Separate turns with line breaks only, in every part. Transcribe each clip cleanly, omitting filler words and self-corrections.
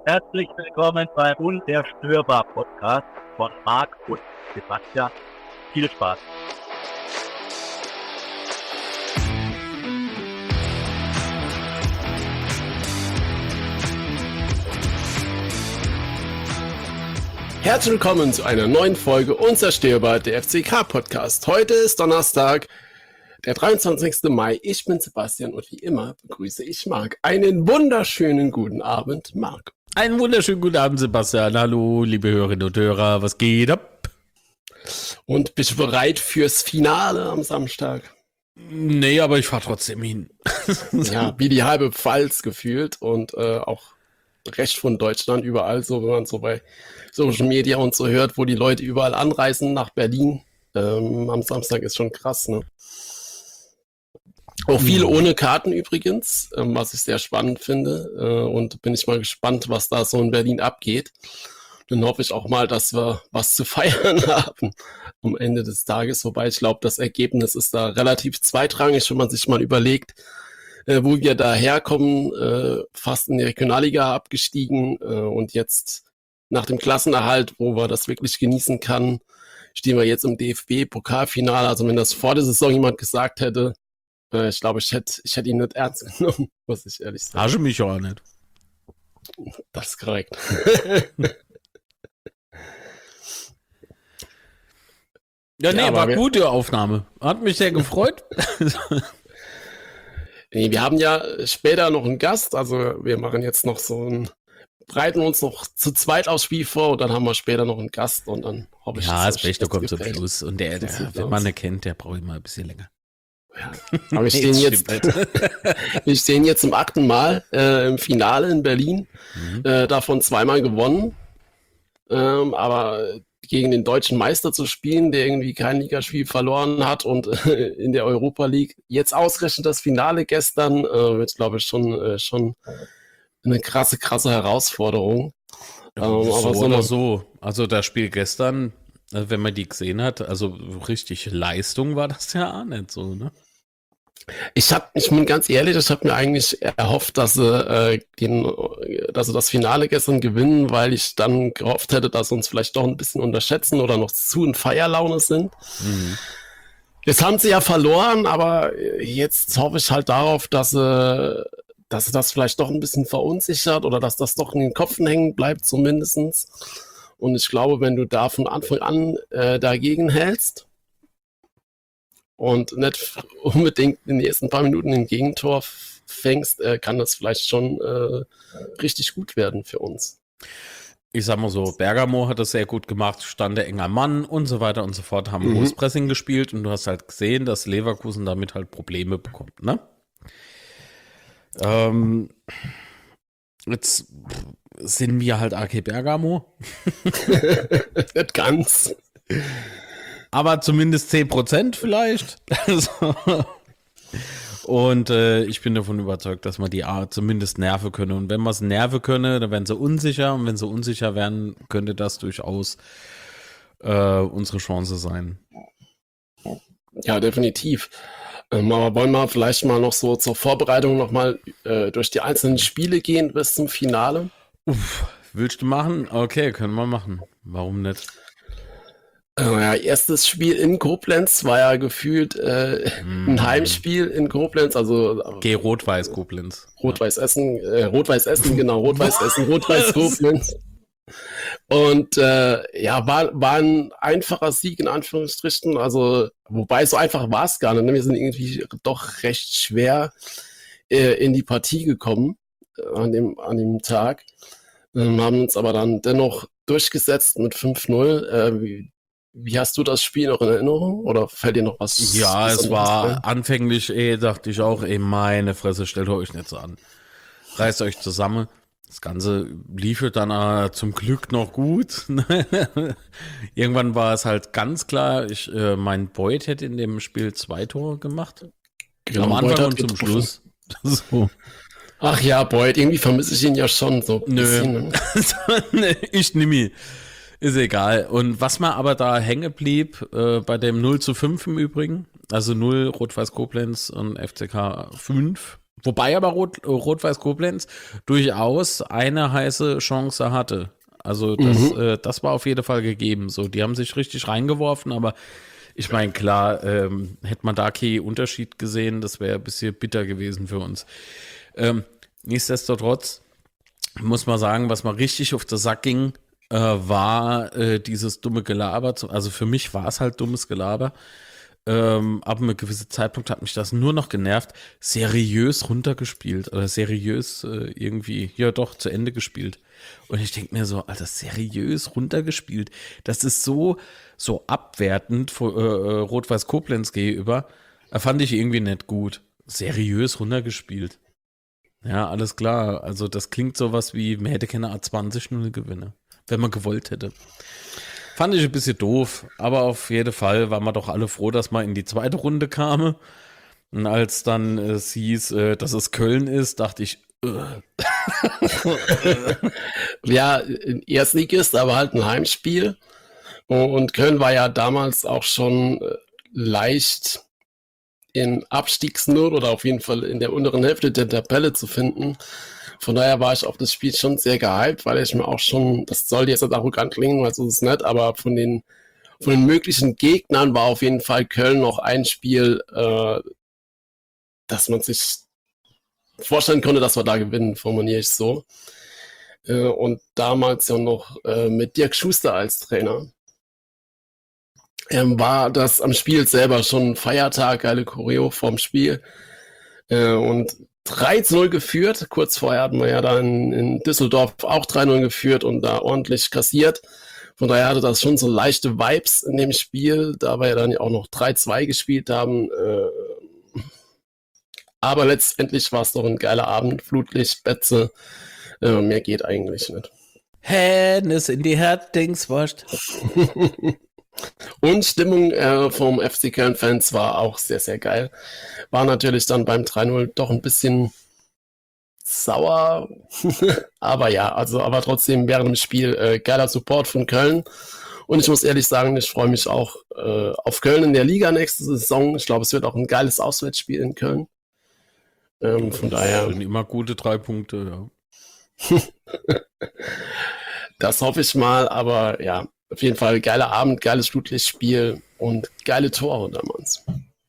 Herzlich willkommen beim Unzerstörbar-Podcast von Marc und Sebastian. Viel Spaß!
Herzlich willkommen zu einer neuen Folge Unzerstörbar, der FCK-Podcast. Heute ist Donnerstag, der 23. Mai. Ich bin Sebastian und wie immer begrüße ich Marc. Einen wunderschönen guten Abend, Marc.
Einen wunderschönen guten Abend, Sebastian. Hallo, liebe Hörerinnen und Hörer. Was geht ab?
Und bist du bereit fürs Finale am Samstag?
Nee, aber ich fahre trotzdem hin.
Ja, wie die halbe Pfalz gefühlt und auch Recht von Deutschland überall, so wenn man so bei Social Media und so hört, wo die Leute überall anreisen nach Berlin. Am Samstag ist schon krass, ne? Auch viel ohne Karten übrigens, was ich sehr spannend finde. Und bin ich mal gespannt, was da so in Berlin abgeht. Dann hoffe ich auch mal, dass wir was zu feiern haben am Ende des Tages. Wobei ich glaube, das Ergebnis ist da relativ zweitrangig, wenn man sich mal überlegt, wo wir da herkommen, fast in die Regionalliga abgestiegen und jetzt nach dem Klassenerhalt, wo wir das wirklich genießen kann, stehen wir jetzt im DFB-Pokalfinale. Also wenn das vor der Saison jemand gesagt hätte, ich glaube, ich hätte ihn nicht ernst genommen, muss ich ehrlich sagen.
Hasche mich auch nicht.
Das ist korrekt.
Ja, nee,
Ja,
war gut, die Aufnahme. Hat mich sehr gefreut.
Nee, wir haben ja später noch einen Gast, also wir machen jetzt noch bereiten uns noch zu zweit aufs Spiel vor und dann haben wir später noch einen Gast und dann hoffe ich,
Ja, das
euch
Beste kommt zum
gefällt.
Schluss. Und der wenn man ihn kennt, der braucht immer ein bisschen länger.
Ja. Aber wir
Nee,
stehen jetzt zum 8. Mal im Finale in Berlin, davon 2-mal gewonnen, aber gegen den deutschen Meister zu spielen, der irgendwie kein Ligaspiel verloren hat und in der Europa League jetzt ausgerechnet das Finale gestern, wird, glaube ich, schon eine krasse Herausforderung.
so
aber
oder so. Also das Spiel gestern, wenn man die gesehen hat, also richtig Leistung war das ja auch nicht so, ne?
Ich bin ganz ehrlich, ich habe mir eigentlich erhofft, dass sie das Finale gestern gewinnen, weil ich dann gehofft hätte, dass sie uns vielleicht doch ein bisschen unterschätzen oder noch zu in Feierlaune sind. Jetzt haben sie ja verloren, aber jetzt hoffe ich halt darauf, dass sie das vielleicht doch ein bisschen verunsichert oder dass das doch in den Köpfen hängen bleibt zumindestens. Und ich glaube, wenn du da von Anfang an dagegen hältst und nicht unbedingt in den ersten paar Minuten ein Gegentor fängst, kann das vielleicht schon richtig gut werden für uns.
Ich sag mal so, Bergamo hat das sehr gut gemacht, stand der enger Mann und so weiter und so fort, haben hohes Pressing gespielt und du hast halt gesehen, dass Leverkusen damit halt Probleme bekommt, ne? Jetzt sind wir halt AK Bergamo.
Nicht ganz.
Aber zumindest 10% vielleicht. Und ich bin davon überzeugt, dass man die zumindest nerven können. Und wenn man es nerven könne, dann werden sie unsicher. Und wenn sie unsicher werden, könnte das durchaus unsere Chance sein.
Ja, definitiv. Aber wollen wir vielleicht mal noch so zur Vorbereitung nochmal durch die einzelnen Spiele gehen bis zum Finale?
Willst du machen? Okay, können wir machen. Warum nicht?
Ja, erstes Spiel in Koblenz war ja gefühlt ein Heimspiel in Koblenz, also
Rot-Weiß Koblenz.
Rot-Weiß Essen, genau, Rot-Weiß Essen, Rot-Weiß Koblenz. Und war ein einfacher Sieg in Anführungsstrichen, also wobei so einfach war es gar nicht. Ne? Wir sind irgendwie doch recht schwer in die Partie gekommen an dem Tag, haben uns aber dann dennoch durchgesetzt mit 5-0. Wie hast du das Spiel noch in Erinnerung? Oder fällt dir noch was?
Ja, es war
ein?
anfänglich, dachte ich auch, meine Fresse, stellt euch nicht so an. Reißt euch zusammen. Das Ganze lief dann zum Glück noch gut. Irgendwann war es halt ganz klar, mein Boyd hätte in dem Spiel 2 Tore gemacht.
Genau,
am Anfang und
zum
Schluss. So.
Ach ja, Boyd, irgendwie vermisse ich ihn ja schon so ein bisschen.
Ne? Ich nehme ihn. Ist egal. Und was mir aber da hängen blieb, bei dem 0:5 im Übrigen, also 0 Rot-Weiß Koblenz und FCK 5, Wobei aber Rot-Weiß Koblenz durchaus eine heiße Chance hatte. Also das war auf jeden Fall gegeben. So, die haben sich richtig reingeworfen, aber ich meine, klar, hätte man da keinen Unterschied gesehen, das wäre ein bisschen bitter gewesen für uns. Nichtsdestotrotz muss man sagen, was mal richtig auf den Sack ging, war dieses dumme Gelaber. Also für mich war es halt dummes Gelaber. Ab einem gewissen Zeitpunkt hat mich das nur noch genervt, seriös runtergespielt oder seriös irgendwie, ja doch, zu Ende gespielt. Und ich denke mir so, Alter, seriös runtergespielt. Das ist so abwertend vor Rot-Weiß Koblenz gegenüber. Fand ich irgendwie nicht gut. Seriös runtergespielt. Ja, alles klar. Also das klingt sowas wie, man hätte keine A20-0 Gewinne, wenn man gewollt hätte. Fand ich ein bisschen doof, aber auf jeden Fall waren wir doch alle froh, dass man in die zweite Runde kam. Und als dann es hieß, dass es Köln ist, dachte ich,
Ja, ein Erstligist, aber halt ein Heimspiel. Und Köln war ja damals auch schon leicht in Abstiegsnot oder auf jeden Fall in der unteren Hälfte der Tabelle zu finden. Von daher war ich auf das Spiel schon sehr gehypt, weil ich mir auch schon, das soll jetzt nicht arrogant klingen, weil so ist es nicht, aber von den möglichen Gegnern war auf jeden Fall Köln noch ein Spiel, dass man sich vorstellen konnte, dass wir da gewinnen, formuliere ich so. Und damals ja noch mit Dirk Schuster als Trainer. War das am Spiel selber schon ein Feiertag, geile Choreo vorm Spiel. Und 3-0 geführt. Kurz vorher hatten wir ja da in Düsseldorf auch 3-0 geführt und da ordentlich kassiert. Von daher hatte das schon so leichte Vibes in dem Spiel, da wir ja dann auch noch 3-2 gespielt haben. Aber letztendlich war es doch ein geiler Abend. Flutlicht, Betze. Mehr geht eigentlich nicht.
Hennes in die Herdingswurst.
Und Stimmung vom FC Köln-Fans war auch sehr, sehr geil. War natürlich dann beim 3-0 doch ein bisschen sauer. Aber ja, aber trotzdem während dem Spiel geiler Support von Köln. Und ich muss ehrlich sagen, ich freue mich auch auf Köln in der Liga nächste Saison. Ich glaube, es wird auch ein geiles Auswärtsspiel in Köln. Von daher.
Das sind immer gute 3 Punkte, ja.
Das hoffe ich mal, aber ja, auf jeden Fall geiler Abend, geiles Flutlichtspiel und geile Tore damals.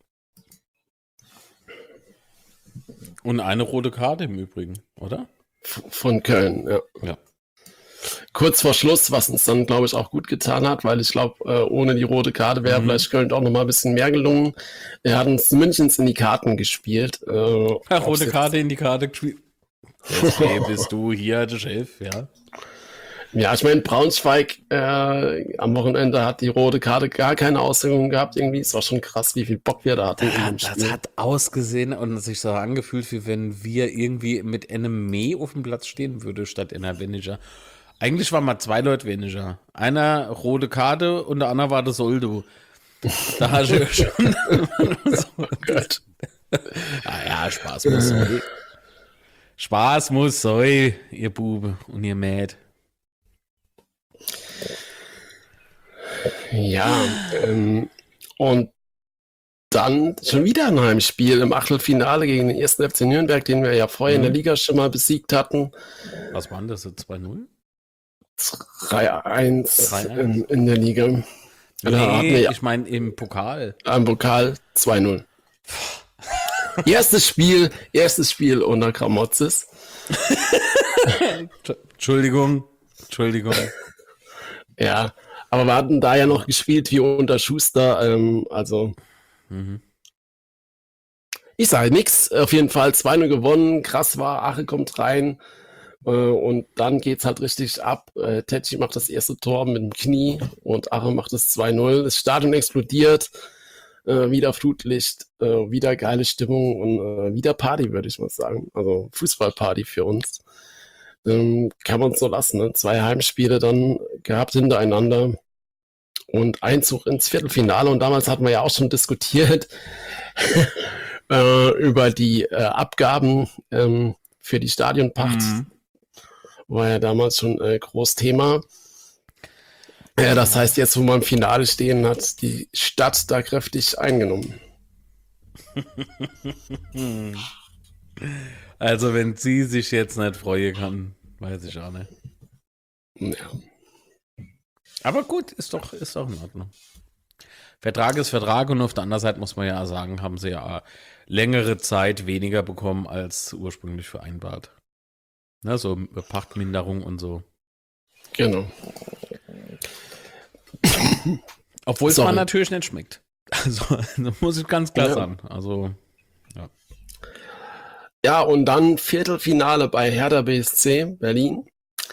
Und eine rote Karte im Übrigen, oder?
Von Köln, ja.
Ja.
Kurz vor Schluss, was uns dann, glaube ich, auch gut getan hat, weil ich glaube, ohne die rote Karte wäre vielleicht Köln auch noch mal ein bisschen mehr gelungen. Er hat uns Münchens in die Karten gespielt.
Rote Karte in die Karte gespielt. Hey, bist du hier der Chef, ja?
Ja, ich meine, Braunschweig am Wochenende hat die rote Karte gar keine Auswirkungen gehabt. Irgendwie, es war schon krass, wie viel Bock wir da hatten.
Das hat ausgesehen und sich so angefühlt, wie wenn wir irgendwie mit einem Mee auf dem Platz stehen würde, statt einer weniger. Eigentlich waren mal 2 Leute weniger. Einer rote Karte und der andere war der Soldo. Da hast du ja schon.
Oh Gott.
Ja, Spaß muss sein. Spaß muss sein, ihr Bube und ihr Mäd.
Ja, und dann schon wieder ein Heimspiel im Achtelfinale gegen den 1. FC Nürnberg, den wir ja vorher in der Liga schon mal besiegt hatten.
Was waren das, 2-0?
3-1 in der Liga.
Nee, ich meine im Pokal.
Im Pokal 2-0. Erstes Spiel unter Kramotzes.
Entschuldigung.
Ja, aber wir hatten da ja noch gespielt wie unter Schuster, Ich sage nichts, auf jeden Fall 2-0 gewonnen, krass war, Ache kommt rein und dann geht's halt richtig ab. Tetschi macht das erste Tor mit dem Knie und Ache macht das 2-0. Das Stadion explodiert, wieder Flutlicht, wieder geile Stimmung und wieder Party, würde ich mal sagen. Also Fußballparty für uns. Kann man so lassen, ne? 2 Heimspiele dann gehabt hintereinander und Einzug ins Viertelfinale. Und damals hatten wir ja auch schon diskutiert über die Abgaben für die Stadionpacht. War ja damals schon groß Thema. Das heißt, jetzt, wo wir im Finale stehen, hat die Stadt da kräftig eingenommen.
Also, wenn sie sich jetzt nicht freuen kann, weiß ich auch nicht.
Ja.
Aber gut, ist doch in Ordnung. Vertrag ist Vertrag und auf der anderen Seite muss man ja sagen, haben sie ja längere Zeit weniger bekommen als ursprünglich vereinbart. Ne, so Pachtminderung und so.
Genau.
Obwohl es
Sorry.
man natürlich nicht schmeckt. Also, das muss ich ganz klar
Ja.
sagen. Also,
Ja, und dann Viertelfinale bei Hertha BSC Berlin.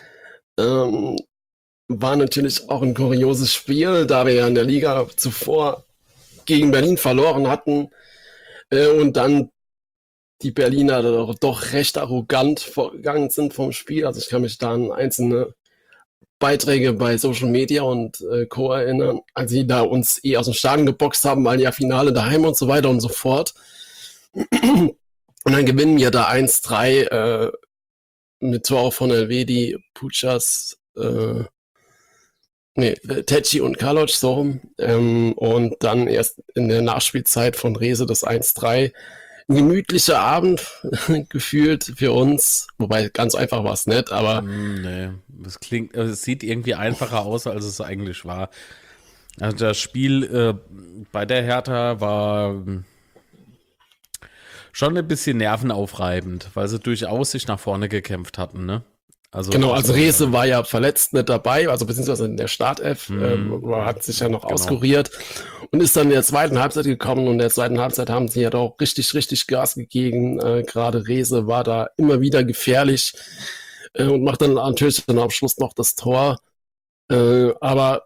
War natürlich auch ein kurioses Spiel, da wir ja in der Liga zuvor gegen Berlin verloren hatten und dann die Berliner doch recht arrogant vorgegangen sind vom Spiel. Also ich kann mich da an einzelne Beiträge bei Social Media und Co. erinnern, als sie da uns aus dem Stadion geboxt haben, weil ja Finale daheim und so weiter und so fort. Und dann gewinnen wir da 1-3 mit Tor von Elvedi, Puchas, Tecci und Kaloc so rum. Und dann erst in der Nachspielzeit von Rehse das 1-3. Ein gemütlicher Abend gefühlt für uns. Wobei ganz einfach war es nicht, aber
nee, es sieht irgendwie einfacher aus, als es eigentlich war. Also das Spiel bei der Hertha war schon ein bisschen nervenaufreibend, weil sie durchaus sich nach vorne gekämpft hatten, ne? Also,
genau, also Rehse war ja verletzt nicht dabei, also beziehungsweise in der Startelf, hat sich ja noch auskuriert und ist dann in der zweiten Halbzeit gekommen und in der zweiten Halbzeit haben sie ja doch richtig Gas gegeben. Gerade Rehse war da immer wieder gefährlich und macht dann natürlich dann am Schluss noch das Tor. Aber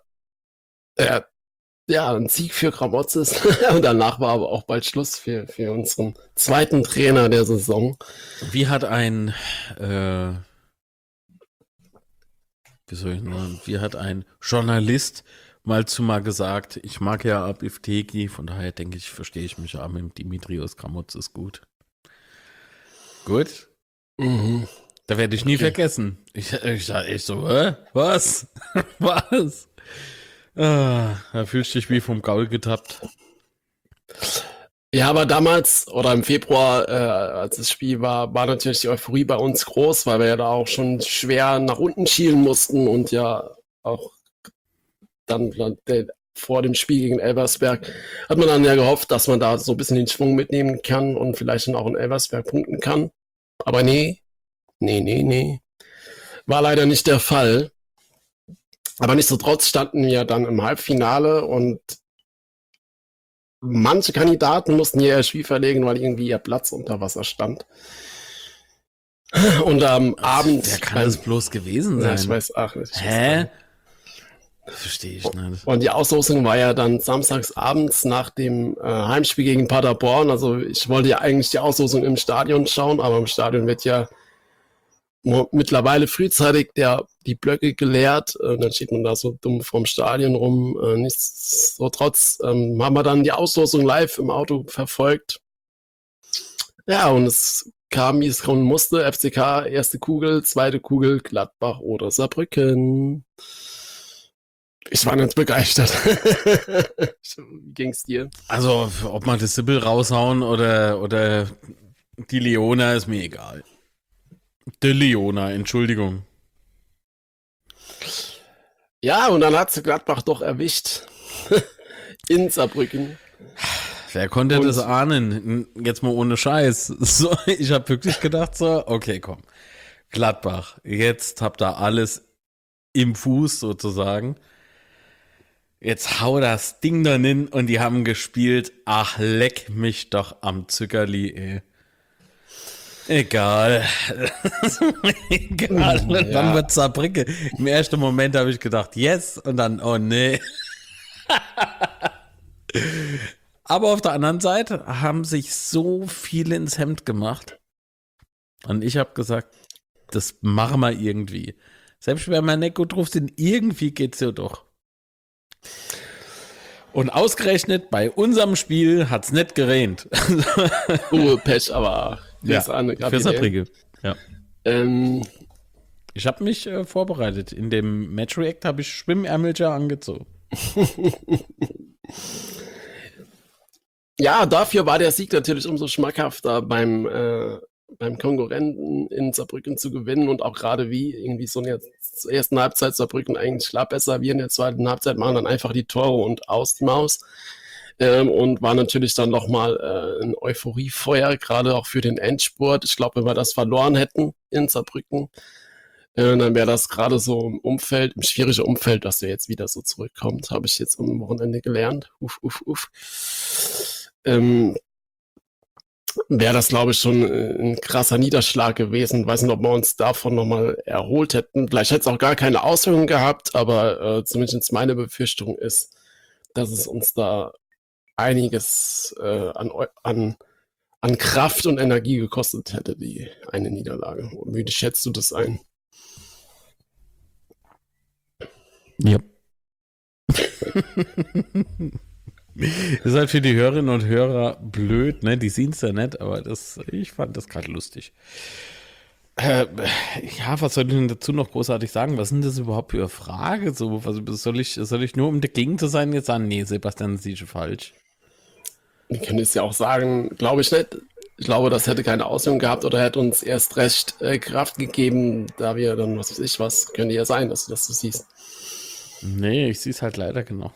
ja, ein Sieg für Gramotzes und danach war aber auch bald Schluss für unseren zweiten Trainer der Saison.
wie hat ein Journalist mal gesagt, ich mag ja ab Iftegi, von daher denke ich, verstehe ich mich ja mit dem Dimitrios Gramotzes gut. Gut.
Mhm.
Da werde ich nie vergessen. Ich so, was? Was? Da fühlst du dich wie vom Gaul getappt.
Ja, aber damals oder im Februar, als das Spiel war natürlich die Euphorie bei uns groß, weil wir ja da auch schon schwer nach unten schielen mussten und ja auch dann vor dem Spiel gegen Elversberg hat man dann ja gehofft, dass man da so ein bisschen den Schwung mitnehmen kann und vielleicht dann auch in Elversberg punkten kann. Aber nee. War leider nicht der Fall. Aber nichtsdestotrotz standen wir dann im Halbfinale und manche Kandidaten mussten hier ihr Spiel verlegen, weil irgendwie ihr Platz unter Wasser stand. Und am Abend...
Wer kann das bloß gewesen sein?
Ja, ich weiß,
Hä? Verstehe ich nicht.
Und die Auslosung war ja dann samstags abends nach dem Heimspiel gegen Paderborn. Also ich wollte ja eigentlich die Auslosung im Stadion schauen, aber im Stadion wird ja mittlerweile frühzeitig die Blöcke geleert. Dann steht man da so dumm vorm Stadion rum. Nichtsdestotrotz haben wir dann die Auslosung live im Auto verfolgt. Ja, und es kam, wie es kommen musste. FCK, erste Kugel, zweite Kugel, Gladbach oder Saarbrücken. Ich war ganz begeistert. Wie ging's dir?
Also, ob man das Sibyl raushauen oder die Leona, ist mir egal. Die Leona, Entschuldigung.
Ja, und dann hat Gladbach doch erwischt. In Saarbrücken.
Wer konnte das ahnen? Jetzt mal ohne Scheiß. So, ich habe wirklich gedacht so, okay, komm. Gladbach, jetzt habt ihr alles im Fuß sozusagen. Jetzt hau das Ding dann hin und die haben gespielt. Ach, leck mich doch am Zuckerli, ey. Egal. Egal. Und dann wird Saarbrücke. Im ersten Moment habe ich gedacht, yes. Und dann, oh nee. Aber auf der anderen Seite haben sich so viele ins Hemd gemacht. Und ich habe gesagt, das machen wir irgendwie. Selbst wenn wir nicht gut drauf sind, irgendwie geht's ja doch. Und ausgerechnet bei unserem Spiel hat's nicht geregnet.
Pech, aber
für Saarbrücke. Ja. Ich habe mich vorbereitet. In dem Match-React habe ich Schwimmärmelchen angezogen.
Ja, dafür war der Sieg natürlich umso schmackhafter beim Konkurrenten in Saarbrücken zu gewinnen und auch gerade wie irgendwie so in der ersten Halbzeit Saarbrücken eigentlich klar besser. Wir in der zweiten Halbzeit machen dann einfach die Tore und aus die Maus. Und war natürlich dann nochmal ein Euphoriefeuer, gerade auch für den Endspurt. Ich glaube, wenn wir das verloren hätten in Saarbrücken, dann wäre das gerade so im schwierigen Umfeld, dass er jetzt wieder so zurückkommt, habe ich jetzt am Wochenende gelernt. Wäre das, glaube ich, schon ein krasser Niederschlag gewesen. Weiß nicht, ob wir uns davon nochmal erholt hätten. Vielleicht hätte es auch gar keine Auswirkungen gehabt, aber zumindest meine Befürchtung ist, dass es uns da einiges an Kraft und Energie gekostet hätte, die eine Niederlage. Wie schätzt du das ein?
Ja. Ist halt für die Hörerinnen und Hörer blöd, ne? Die sehen es ja nicht, aber ich fand das gerade lustig. Ja, was soll ich denn dazu noch großartig sagen? Was sind das überhaupt für eine Frage? So, soll ich nur um dagegen zu sein jetzt sagen, nee, Sebastian, das ist falsch.
Ich kann es ja auch sagen, glaube ich nicht. Ich glaube, das hätte keine Auswirkung gehabt oder hätte uns erst recht Kraft gegeben, da wir dann, was weiß ich was, könnte ja sein, dass du das so siehst.
Nee, ich sehe es halt leider genauso.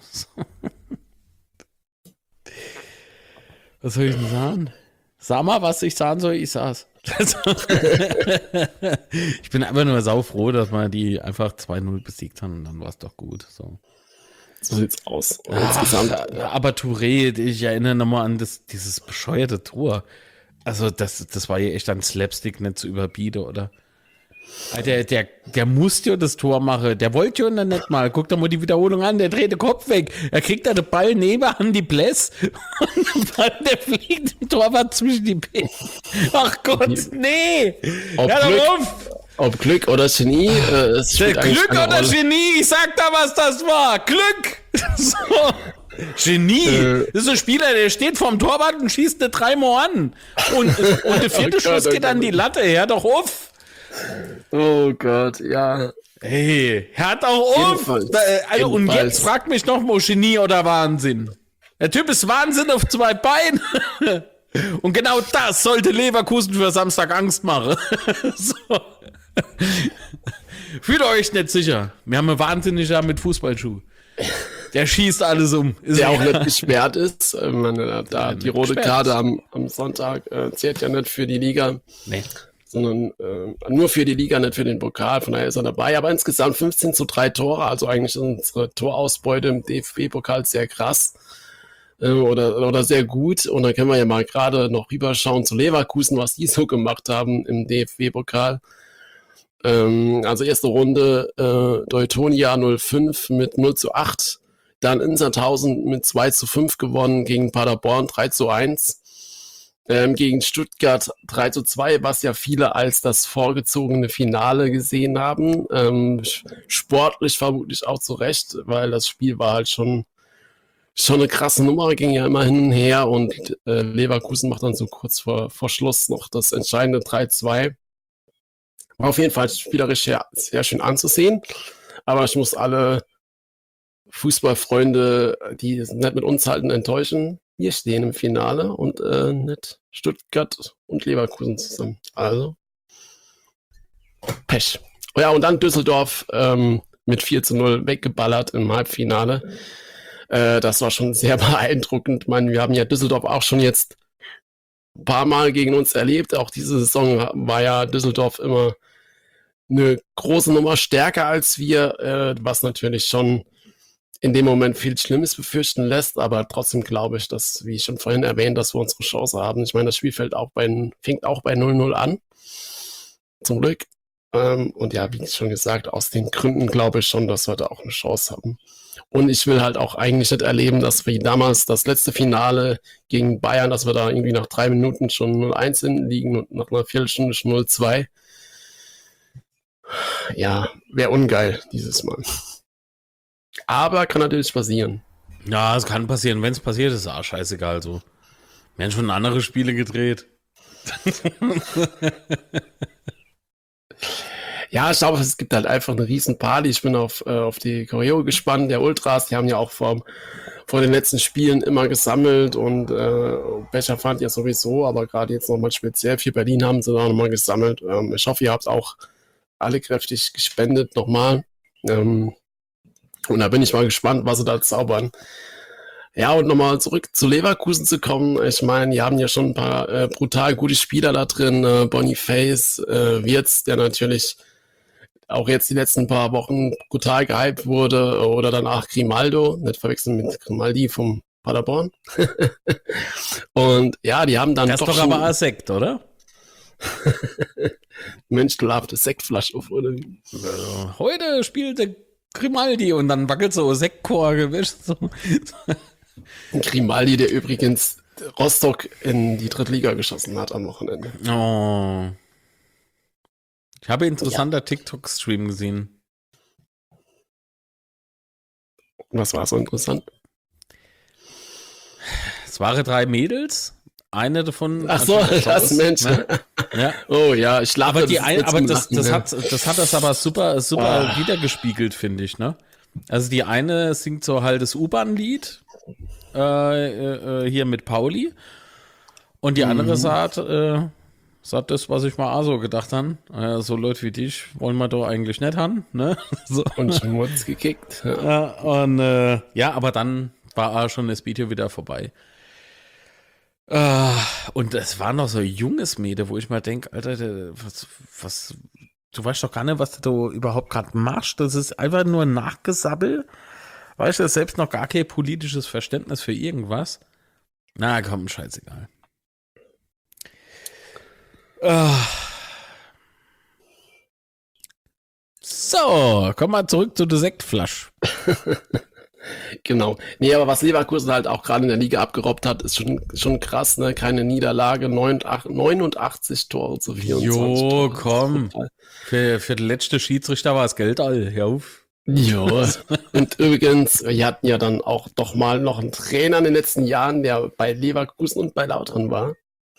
Was soll ich denn sagen? Sag mal, was ich sagen soll, ich sag's. Ich bin einfach nur saufroh, dass wir die einfach 2-0 besiegt haben und dann war es doch gut. So
sieht's aus.
Aber Touré, ich erinnere nochmal an dieses bescheuerte Tor. Also das war ja echt ein Slapstick, nicht zu überbieten, oder? Der musste ja das Tor machen. Der wollte ja nicht mal. Guck doch mal die Wiederholung an. Der dreht den Kopf weg. Er kriegt da den Ball neben an die Bläss. Und der Ball, der fliegt im Torwart zwischen die Beine. Ach Gott, nee.
Ob Glück oder Genie.
Glück oder Genie. Ich sag da, was das war. Glück. So. Genie. Das ist ein Spieler, der steht vorm Torwart und schießt eine 3-mal an. Und der vierte Schuss geht an die Latte. Hör doch auf.
Oh Gott, ja.
Hey, hört auch auf! Und jetzt fragt mich noch mal, Genie oder Wahnsinn? Der Typ ist Wahnsinn auf 2 Beinen. Und genau das sollte Leverkusen für Samstag Angst machen. So. Fühlt euch nicht sicher. Wir haben einen Wahnsinniger mit Fußballschuh. Der schießt alles um.
Der auch nicht gesperrt ist. Die rote Karte am Sonntag zählt ja nicht für die Liga.
Nee.
Sondern nur für die Liga, nicht für den Pokal, von daher ist er dabei. Aber insgesamt 15:3 Tore, also eigentlich ist unsere Torausbeute im DFB-Pokal sehr krass oder sehr gut. Und dann können wir ja mal gerade noch rüberschauen zu Leverkusen, was die so gemacht haben im DFB-Pokal. Also erste Runde Teutonia 05 mit 0:8, dann Inserthausen mit 2:5 gewonnen gegen Paderborn 3:1. Gegen Stuttgart 3:2, was ja viele als das vorgezogene Finale gesehen haben. Sportlich vermutlich auch zu Recht, weil das Spiel war halt schon eine krasse Nummer, ging ja immer hin und her und Leverkusen macht dann so kurz vor Schluss noch das entscheidende 3:2. War auf jeden Fall spielerisch sehr schön anzusehen, aber ich muss alle Fußballfreunde, die es nicht mit uns halten, enttäuschen. Wir stehen im Finale und nicht Stuttgart und Leverkusen zusammen. Also Pech. Oh ja, und dann Düsseldorf mit 4:0 weggeballert im Halbfinale. Das war schon sehr beeindruckend. Ich meine, wir haben ja Düsseldorf auch schon jetzt ein paar Mal gegen uns erlebt. Auch diese Saison war ja Düsseldorf immer eine große Nummer stärker als wir, was natürlich schon in dem Moment viel Schlimmes befürchten lässt, aber trotzdem glaube ich, dass, wie ich schon vorhin erwähnt, dass wir unsere Chance haben. Ich meine, das Spiel fängt auch bei 0:0 an, zum Glück. Und ja, wie schon gesagt, aus den Gründen glaube ich schon, dass wir da auch eine Chance haben. Und ich will halt auch eigentlich nicht erleben, dass wir damals das letzte Finale gegen Bayern, dass wir da irgendwie nach 3 Minuten schon 0:1 hinten liegen und nach einer Viertelstunde schon 0:2. Ja, wäre ungeil dieses Mal. Aber kann natürlich passieren.
Ja, es kann passieren. Wenn es passiert, ist auch scheißegal so. Wir haben schon andere Spiele gedreht.
Ja, ich glaube, es gibt halt einfach eine riesen Party. Ich bin auf die Choreo gespannt, der Ultras, die haben ja auch vor den letzten Spielen immer gesammelt und Becher fand ja sowieso, aber gerade jetzt nochmal speziell für Berlin haben sie da nochmal gesammelt. Ich hoffe, ihr habt auch alle kräftig gespendet nochmal. Und da bin ich mal gespannt, was sie da zaubern. Ja, und nochmal zurück zu Leverkusen zu kommen. Ich meine, die haben ja schon ein paar brutal gute Spieler da drin. Boniface, Wirtz, der natürlich auch jetzt die letzten paar Wochen brutal gehypt wurde. Oder danach Grimaldo, nicht verwechseln mit Grimaldi vom Paderborn. Und ja, die haben dann
Das ist doch aber ein Sekt, oder?
Mensch, du laufst eine Sektflasche auf, oder?
Heute spielt der Grimaldi und dann wackelt so Sektchor gewischt. So.
Grimaldi, der übrigens Rostock in die Drittliga geschossen hat am Wochenende.
Oh. Ich habe interessanter TikTok-Stream gesehen.
Was war so interessant?
Es waren 3 Mädels. Eine davon.
Ach so, das Mensch.
Ne? Ja.
Oh ja, ich lache.
Aber das hat das aber super wiedergespiegelt, finde ich, ne? Also die eine singt so halt das U-Bahn-Lied hier mit Pauli und die andere sagt das, was ich mal auch so gedacht habe. So Leute wie dich wollen wir doch eigentlich nicht haben, ne? So.
Und Schmutz gekickt.
Aber dann war auch schon das Video wieder vorbei. Und es war noch so ein junges Mädel, wo ich mal denke, Alter, was, du weißt doch gar nicht, was du überhaupt gerade machst. Das ist einfach nur Nachgesabbel. Weißt du, selbst noch gar kein politisches Verständnis für irgendwas. Na komm, scheißegal. So, komm mal zurück zu der Sektflasche.
Genau. Nee, aber was Leverkusen halt auch gerade in der Liga abgerobbt hat, ist schon krass, ne? Keine Niederlage, 89 Tore zu 24.
Jo, komm. Für den letzten Schiedsrichter war das Geld all. Hör auf.
Ja. Und übrigens, wir hatten ja dann auch doch mal noch einen Trainer in den letzten Jahren, der bei Leverkusen und bei Lautern war.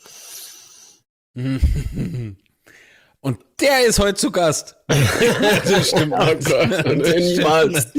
Und der ist heute zu Gast. Das stimmt.
Oh Gott, niemals.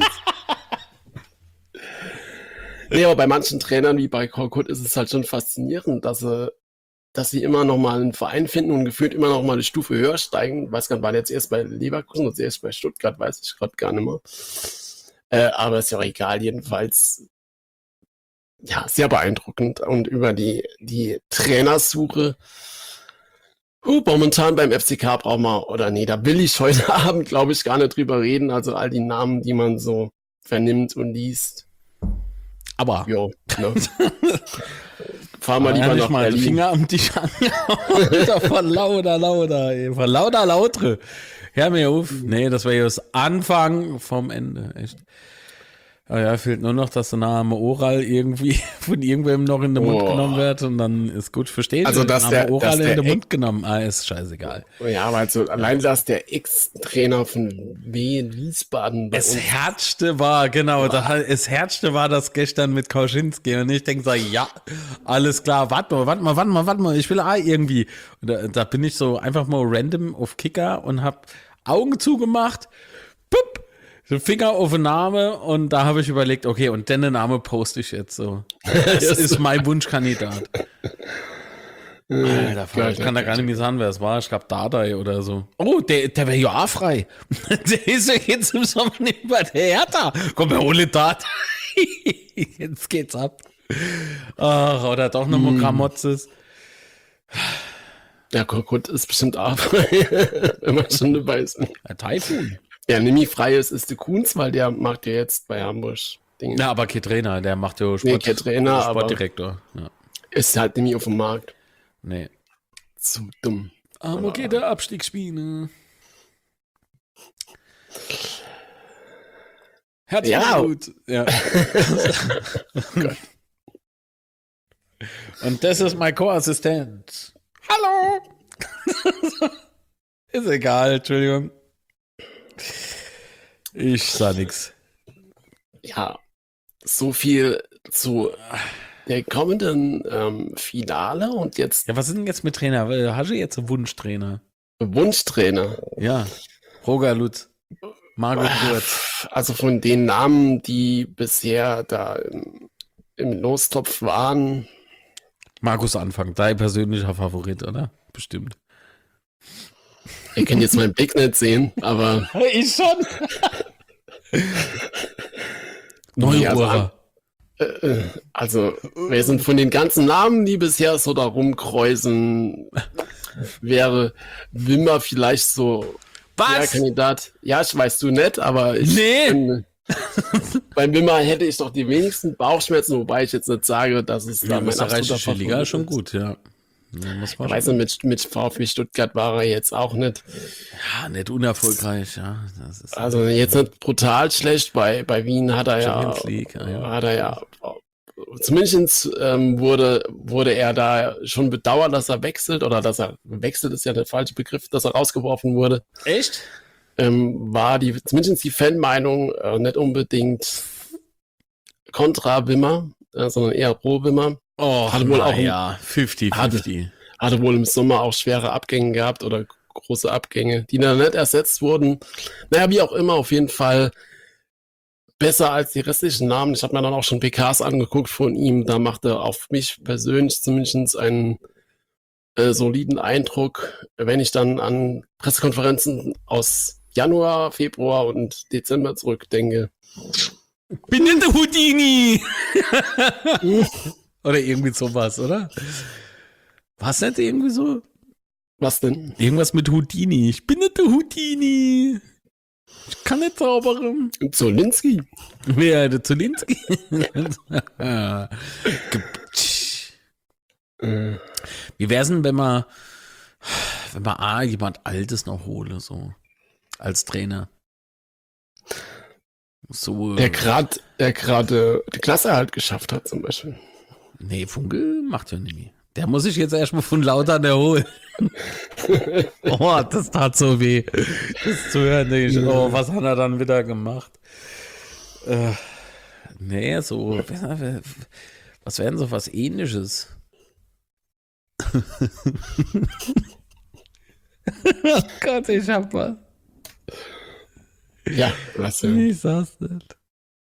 Nee, aber bei manchen Trainern wie bei Korkut ist es halt schon faszinierend, dass sie immer noch mal einen Verein finden und gefühlt immer noch mal eine Stufe höher steigen. Weiß gar nicht, war jetzt erst bei Leverkusen oder erst bei Stuttgart, weiß ich gerade gar nicht mehr. Aber ist ja auch egal, jedenfalls. Ja, sehr beeindruckend. Und über die Trainersuche. Momentan beim FCK brauchen wir, oder nee, da will ich heute Abend, glaube ich, gar nicht drüber reden. Also all die Namen, die man so vernimmt und liest.
Aber.
Jo, ne? Fahren wir lieber nach
mal
Berlin.
den Finger am Tisch an. Von lauter, ey. Von lauter. Hör mir auf. Nee, das wäre ja das Anfang vom Ende. Echt. Aber ja, fehlt nur noch, dass der Name Oral irgendwie von irgendwem noch in den Mund genommen wird und dann ist gut versteht.
Also, dass der
Oral in den Mund genommen. Ist scheißegal.
Ja, aber also allein, dass der Ex-Trainer von Wiesbaden bei
Es
uns
Herzste war, genau, das Herzste war das gestern mit Kauschinski und ich denke so, ja, alles klar, warte mal, ich will irgendwie. Und da bin ich so einfach mal random auf Kicker und hab Augen zugemacht, pup, den Finger auf den Namen und da habe ich überlegt, okay, und den Name poste ich jetzt so. Das ist mein Wunschkandidat. Alter, ich kann da gar nicht mehr sagen, wer es war. Ich glaube, Dardai oder so. Oh, der wäre ja auch frei. Der ist ja jetzt im Sommer nicht bei der Hertha. Komm, wir holen Dardai. Jetzt geht's ab. Ach, oder doch nochmal Gramotzes.
Ja, Korkut ist bestimmt auch frei, wenn man schon dabei ist.
Taifun.
Ja, nämlich frei ist der Kunz, weil der macht ja jetzt bei Hamburg Dinge.
Ja, aber kein Trainer, der macht ja
kein Trainer,
Sportdirektor. Ja.
Ist halt nämlich auf dem Markt.
Nee.
Zu dumm.
Aber okay, der Abstiegsspiele. Herzlichen gut. Ja. Und das ist mein Co-Assistent. Hallo! Ist egal, Entschuldigung. Ich sah nix.
Ja, so viel zu der kommenden Finale und jetzt.
Ja, was ist denn jetzt mit Trainer? Hast du jetzt einen Wunschtrainer?
Wunschtrainer.
Ja. Roger Lutz. Margot Kurz.
Also von den Namen, die bisher da im Lostopf waren.
Markus Anfang, dein persönlicher Favorit, oder? Bestimmt.
Ihr könnt jetzt meinen Blick nicht sehen, aber.
Ich schon. Neurohrer.
Also, wir sind von den ganzen Namen, die bisher so da rumkreuzen, wäre Wimmer vielleicht so der
Was?
Kandidat. Ja, ich weiß du nicht, aber
Nee.
Beim Wimmer hätte ich doch die wenigsten Bauchschmerzen, wobei ich jetzt nicht sage, dass es
Ja,
da mein
österreichische
absoluter
Liga
Favorit
schon
ist.
gut, ja. Ja, muss
Ich
man
weiß
schon.
nicht, mit VfB Stuttgart war er jetzt auch nicht.
Ja, nicht unerfolgreich, ja. Das ist
Also jetzt nicht brutal schlecht. Bei Wien hat er
Champions League, ja.
Zumindest wurde er da schon bedauert, dass er wechselt, oder dass er wechselt ist ja der falsche Begriff, dass er rausgeworfen wurde.
Echt?
War zumindest die Fanmeinung nicht unbedingt kontra Wimmer, sondern eher pro Wimmer.
Oh,
Hatte wohl auch
ja, 50-50.
Hatte wohl im Sommer auch schwere Abgänge gehabt oder große Abgänge, die dann nicht ersetzt wurden. Naja, wie auch immer, auf jeden Fall besser als die restlichen Namen. Ich habe mir dann auch schon PKs angeguckt von ihm. Da macht er auf mich persönlich zumindest einen soliden Eindruck, wenn ich dann an Pressekonferenzen aus Januar, Februar und Dezember zurückdenke.
Bin nicht der Houdini! Oder irgendwie sowas, oder? Was nicht irgendwie so?
Was denn?
Irgendwas mit Houdini. Ich bin nicht der Houdini. Ich kann nicht zaubern.
Zolinski?
Wer, der Zulinski? Wie wär's denn, wenn man jemand Altes noch hole, so als Trainer? So.
Der gerade die Klasse halt geschafft hat, zum Beispiel.
Nee, Funke macht ja nicht mehr. Der muss sich jetzt erstmal von Lautern erholen. Oh, das tat so weh. Das zu hören, denke ich, oh, was hat er dann wieder gemacht? Nee, so, was wäre denn so was Ähnliches? Oh Gott, ich hab was.
Ja, was denn?
Ich sag's nicht.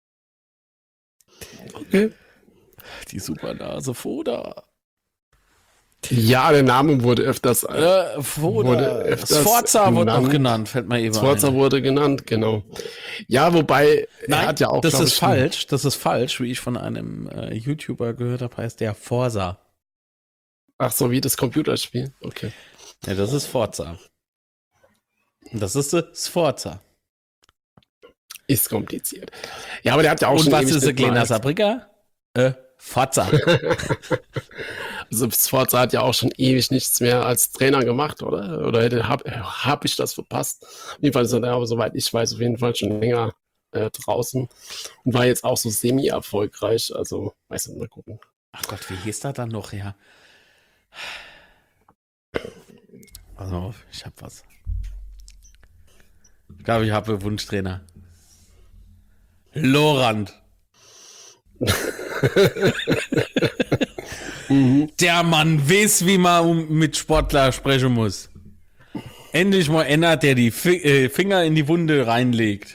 Okay.
Die Supernase Foda.
Ja, der Name wurde öfters.
Foda.
Wurde öfters
Sforza wurde
genannt.
noch genannt, fällt mir eben
Sforza
ein.
wurde genannt, genau. Ja, wobei
Nein,
er hat ja auch.
das
glaub
ist
ich,
falsch. Das ist falsch, wie ich von einem YouTuber gehört habe, heißt der Forza.
Ach so, wie das Computerspiel. Okay.
Ja, das ist Forza. Und das ist Sforza.
Ist kompliziert. Ja, aber der hat ja auch
Und
schon.
was
ewig
ist der
nicht mal
kleine
als-
Sabrika? Forza.
Also Sforza hat ja auch schon ewig nichts mehr als Trainer gemacht, oder? Oder hab ich das verpasst? Auf jeden Fall ist er, aber soweit ich weiß, auf jeden Fall schon länger draußen und war jetzt auch so semi-erfolgreich. Also, weiß nicht, mal gucken.
Ach Gott, wie hieß das dann noch, ja? Pass mal auf, ich hab was. Ich glaube, ich habe einen Wunschtrainer. Lorand. Der Mann weiß, wie man mit Sportler sprechen muss. Endlich mal einer, der die Finger in die Wunde reinlegt.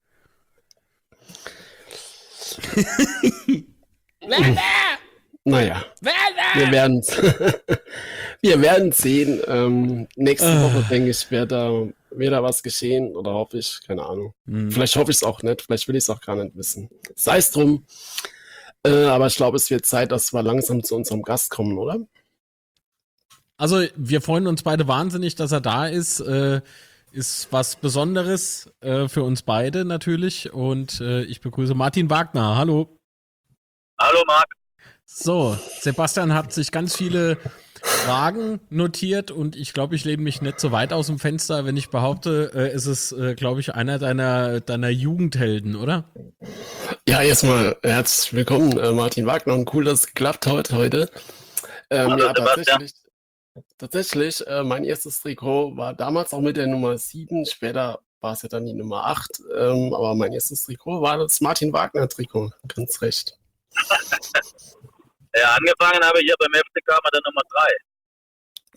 Naja, wir werden wir werden sehen. Nächste Woche, denke ich, wird da was geschehen oder hoffe ich, keine Ahnung. Vielleicht hoffe ich es auch nicht, vielleicht will ich es auch gar nicht wissen. Sei es drum. Aber ich glaube, es wird Zeit, dass wir langsam zu unserem Gast kommen, oder?
Also wir freuen uns beide wahnsinnig, dass er da ist. Ist was Besonderes für uns beide natürlich. Und ich begrüße Martin Wagner. Hallo.
Hallo Marc.
So, Sebastian hat sich ganz viele Fragen notiert und ich glaube, ich lehne mich nicht so weit aus dem Fenster, wenn ich behaupte, es ist, glaube ich, einer deiner Jugendhelden, oder?
Ja, erstmal herzlich willkommen, Martin Wagner. Und cool, dass es geklappt hat heute.
Hallo,
Ja,
Sebastian.
tatsächlich, mein erstes Trikot war damals auch mit der Nummer 7. Später war es ja dann die Nummer 8. Aber mein erstes Trikot war das Martin Wagner Trikot. Ganz recht.
Ja, angefangen habe ich hier beim FCK mit der Nummer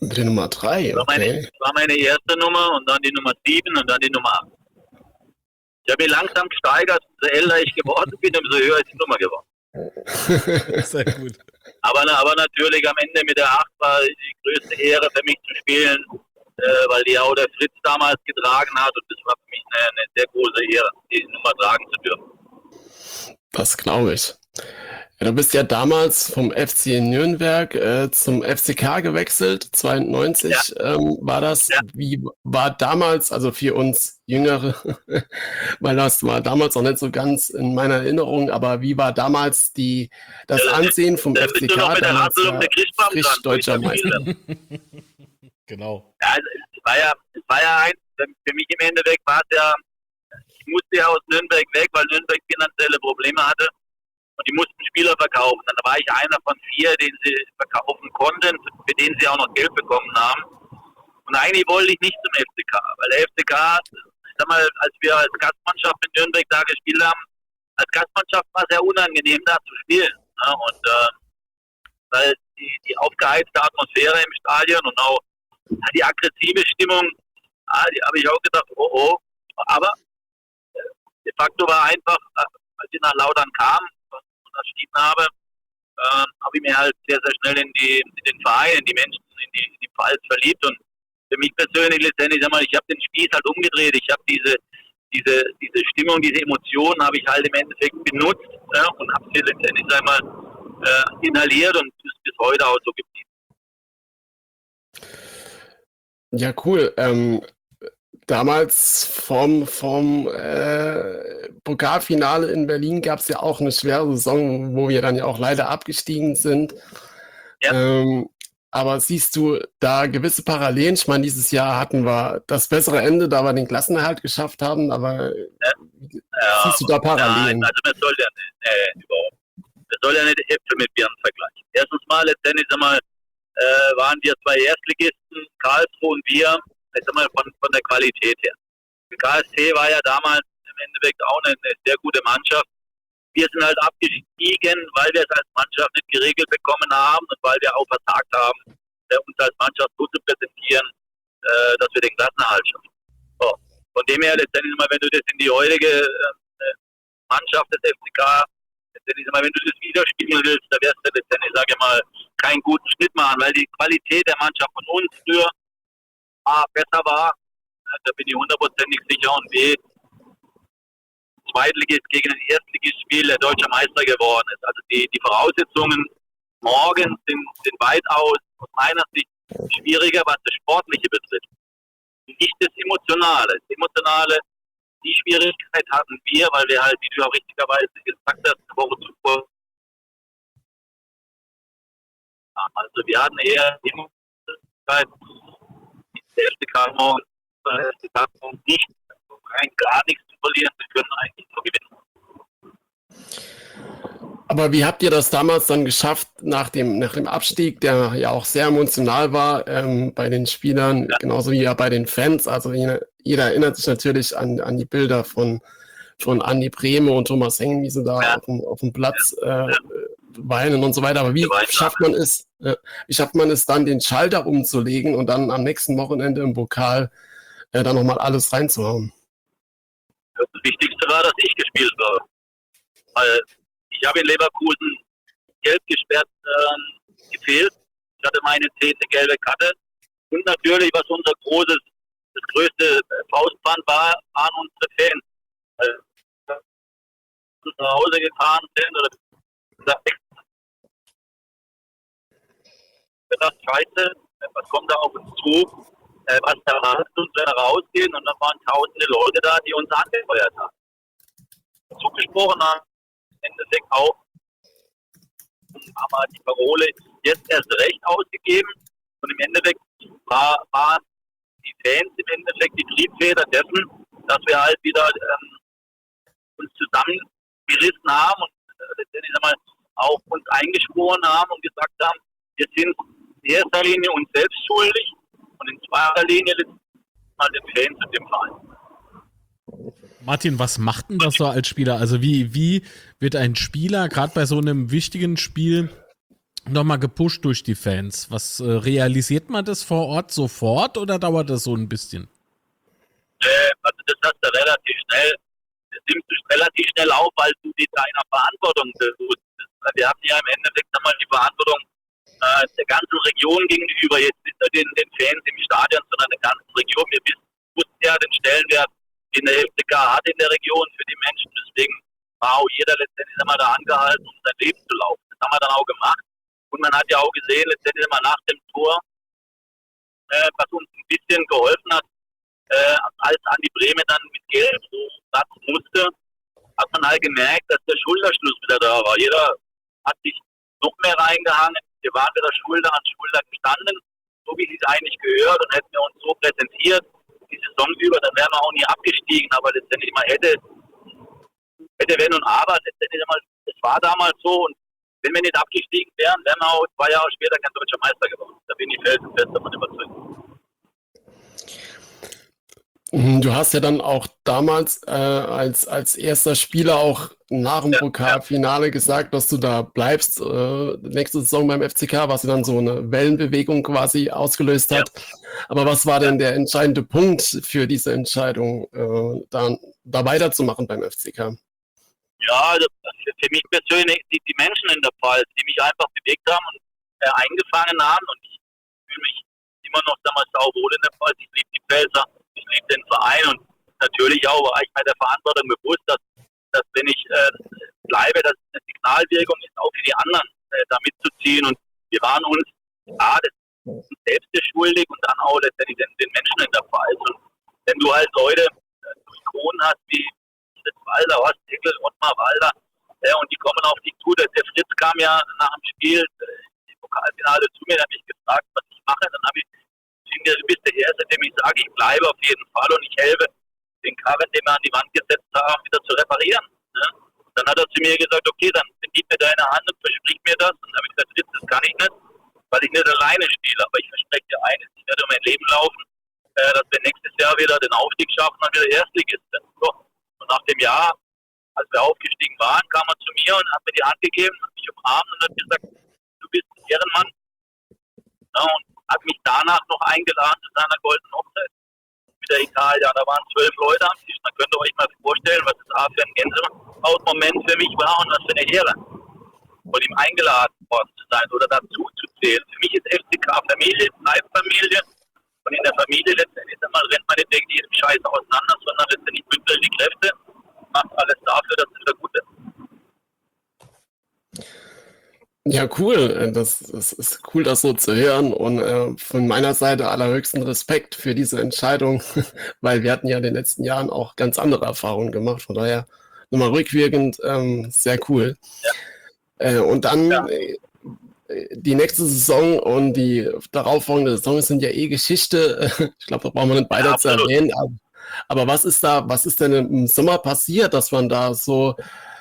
Mit der Nummer 3, okay.
Das war meine erste Nummer und dann die Nummer 7 und dann die Nummer 8. Ich habe mich langsam gesteigert, umso älter ich geworden bin, umso höher ist die Nummer geworden.
Sehr gut.
Aber natürlich am Ende mit der 8 war die größte Ehre für mich zu spielen, weil die auch der Fritz damals getragen hat und das war für mich eine sehr große Ehre, die Nummer tragen zu dürfen.
Das glaube ich. Ja, du bist ja damals vom FC Nürnberg zum FCK gewechselt, 92 war das. Ja. Wie war damals, also für uns Jüngere, weil das war damals noch nicht so ganz in meiner Erinnerung, aber wie war damals das Ansehen vom FCK? Damals frisch deutscher Meister.
Genau.
Ja, es war ja für mich im Endeffekt war es ja, ich musste ja aus Nürnberg weg, weil Nürnberg finanzielle Probleme hatte. Und die mussten Spieler verkaufen. Dann war ich einer von 4, den sie verkaufen konnten, für den sie auch noch Geld bekommen haben. Und eigentlich wollte ich nicht zum FCK, weil der FCK, ich sag mal, als wir als Gastmannschaft in Nürnberg da gespielt haben, als Gastmannschaft war es sehr unangenehm, da zu spielen. Ja, und weil die aufgeheizte Atmosphäre im Stadion und auch die aggressive Stimmung, die habe ich auch gedacht, oh. Aber de facto war einfach, als ich nach Lautern kam, unterschrieben habe ich mir halt sehr, sehr schnell in den Verein, in die Menschen, in die Pfalz verliebt und für mich persönlich letztendlich, ich habe den Spieß halt umgedreht, ich habe diese Stimmung, diese Emotionen habe ich halt im Endeffekt benutzt und habe sie letztendlich inhaliert und ist bis heute auch so geblieben.
Ja, cool. Damals vom Pokalfinale in Berlin gab es ja auch eine schwere Saison, wo wir dann ja auch leider abgestiegen sind. Ja. Aber siehst du da gewisse Parallelen? Ich meine, dieses Jahr hatten wir das bessere Ende, da wir den Klassenerhalt geschafft haben, aber siehst du da Parallelen?
Nein, also man soll ja nicht Äpfel mit Birnen vergleichen. Erstens mal, letztendlich waren wir 2 Erstligisten, Karlsruhe und wir, von der Qualität her. Die KSC war ja damals im Endeffekt auch eine sehr gute Mannschaft. Wir sind halt abgestiegen, weil wir es als Mannschaft nicht geregelt bekommen haben und weil wir auch versagt haben, uns als Mannschaft so zu präsentieren, dass wir den Klassenerhalt schaffen. So. Von dem her letztendlich mal, wenn du das in die heutige Mannschaft des FCK, letztendlich mal, wenn du das widerspiegeln willst, da wirst du letztendlich, sage ich mal, keinen guten Schnitt machen, weil die Qualität der Mannschaft von uns früher besser war, da bin ich 100%ig sicher und B, Zweitligist gegen ein Erstligist-Spiel der deutsche Meister geworden ist. Also die Voraussetzungen morgen sind weitaus aus meiner Sicht schwieriger, was das Sportliche betrifft. Nicht das Emotionale. Das Emotionale, die Schwierigkeit hatten wir, weil wir halt, wie du auch richtigerweise gesagt hast, eine Woche zuvor. Also wir hatten eher die Möglichkeit, der FCK morgen nicht rein gar nichts zu verlieren, wir können eigentlich nur gewinnen.
Aber wie habt ihr das damals dann geschafft, nach dem Abstieg, der ja auch sehr emotional war bei den Spielern, genauso wie ja bei den Fans? Also jeder erinnert sich natürlich an die Bilder von Andi Brehme und Thomas Hengen, wie sie da auf dem Platz weinen und so weiter. Aber wie schafft man es dann, den Schalter umzulegen und dann am nächsten Wochenende im Pokal dann nochmal alles reinzuhauen?
Das Wichtigste war, dass ich gespielt habe. Weil ich habe in Leverkusen gelb gesperrt gefehlt. Ich hatte meine 10. gelbe Karte. Und natürlich, was das größte Faustpfand war, waren unsere Fans. Zu Hause gefahren sind oder das Scheiße, was kommt da auf uns zu, was da uns rausgehen und dann waren tausende Leute da, die uns angefeuert haben. Zugesprochen haben, im Endeffekt auch, aber die Parole jetzt erst recht ausgegeben und im Endeffekt waren die Fans im Endeffekt die Triebfeder dessen, dass wir halt wieder uns zusammengerissen haben und letztendlich auch uns eingeschworen haben und gesagt haben, wir sind in erster Linie uns selbst schuldig und in zweiter Linie mal den Fans und dem Verein.
Martin, was macht denn das so als Spieler? Also wie wird ein Spieler, gerade bei so einem wichtigen Spiel, nochmal gepusht durch die Fans. Was realisiert man das vor Ort sofort oder dauert das so ein bisschen?
Also das hast du relativ schnell, das nimmst du relativ schnell auf, weil du dir deiner Verantwortung bewusst bist. Wir haben ja im Endeffekt einmal die Verantwortung der ganzen Region gegenüber, jetzt nicht nur den Fans im Stadion, sondern der ganzen Region. Wir wussten ja den Stellenwert, den der FCK hat in der Region für die Menschen. Deswegen war auch jeder letztendlich einmal da angehalten, um sein Leben zu laufen. Das haben wir dann auch gemacht. Und man hat ja auch gesehen, letztendlich immer nach dem Tor, was uns ein bisschen geholfen hat, als Andi Brehme dann mit Gelb so Platz musste, hat man halt gemerkt, dass der Schulterschluss wieder da war. Jeder hat sich noch mehr reingehangen. Wir waren wieder Schulter an Schulter gestanden, so wie es eigentlich gehört, und hätten wir uns so präsentiert, die Saison über, dann wären wir auch nie abgestiegen. Aber letztendlich mal hätte wenn und aber, letztendlich mal, es war damals so, und wenn wir nicht abgestiegen wären, wären wir auch 2 Jahre später kein deutscher Meister geworden. Da bin ich felsenfest davon überzeugt.
Du hast ja dann auch damals als erster Spieler auch nach dem Pokalfinale gesagt, dass du da bleibst. Nächste Saison beim FCK, was dann so eine Wellenbewegung quasi ausgelöst hat. Aber was war denn der entscheidende Punkt für diese Entscheidung, da weiterzumachen beim FCK?
Ja, also für mich persönlich die Menschen in der Pfalz, die mich einfach bewegt haben und eingefangen haben. Und ich fühle mich immer noch damals sauwohl in der Pfalz. Ich liebe die Pfälzer, ich liebe den Verein, und natürlich auch war ich mir der Verantwortung bewusst, dass wenn ich bleibe, dass es eine Signalwirkung ist, auch für die anderen da mitzuziehen. Und wir waren uns das selbst schuldig und dann auch letztendlich den Menschen in der Pfalz. Und wenn du halt Leute Ikonen hast wie Walder, Horst Heckel, Ottmar Walder, und die kommen auf dich zu. Der Fritz kam ja nach dem Spiel im Pokalfinale zu mir, der hat mich gefragt, was ich mache. Dann habe ich du bist der Erste, dem ich sage, ich bleibe auf jeden Fall und ich helfe, den Karren, den wir an die Wand gesetzt haben, wieder zu reparieren. Ne? Dann hat er zu mir gesagt, okay, dann gib mir deine Hand und versprich mir das. Und dann habe ich gesagt, Fritz, das kann ich nicht, weil ich nicht alleine spiele. Aber ich verspreche dir eines, ich werde mein Leben laufen, dass wir nächstes Jahr wieder den Aufstieg schaffen und wieder Erstligist sind. So. Und nach dem Jahr, als wir aufgestiegen waren, kam er zu mir und hat mir die Hand gegeben, hat mich umarmt und hat gesagt, du bist ein Ehrenmann. Ja, und hat mich danach noch eingeladen zu seiner goldenen Hochzeit mit der Italia. Da waren 12 Leute am Tisch. Dann könnt ihr euch mal vorstellen, was das für ein Gänsehautmoment für mich war und was für eine Ehre, von ihm eingeladen worden zu sein oder dazu zu zählen. Für mich ist FCK Familie, bleibt Familie. Und in der Familie letztendlich rennt man nicht wegen jedem Scheiß auseinander, sondern letztendlich bündelt die Kräfte, macht alles dafür, dass es wieder gut ist.
Ja, cool. Das ist cool, das so zu hören. Und von meiner Seite allerhöchsten Respekt für diese Entscheidung, weil wir hatten ja in den letzten Jahren auch ganz andere Erfahrungen gemacht. Von daher nochmal rückwirkend sehr cool. Ja. Und dann die nächste Saison und die darauffolgende Saison sind ja Geschichte. Ich glaube, da brauchen wir nicht weiter zu erwähnen. Aber was ist denn im Sommer passiert, dass man da so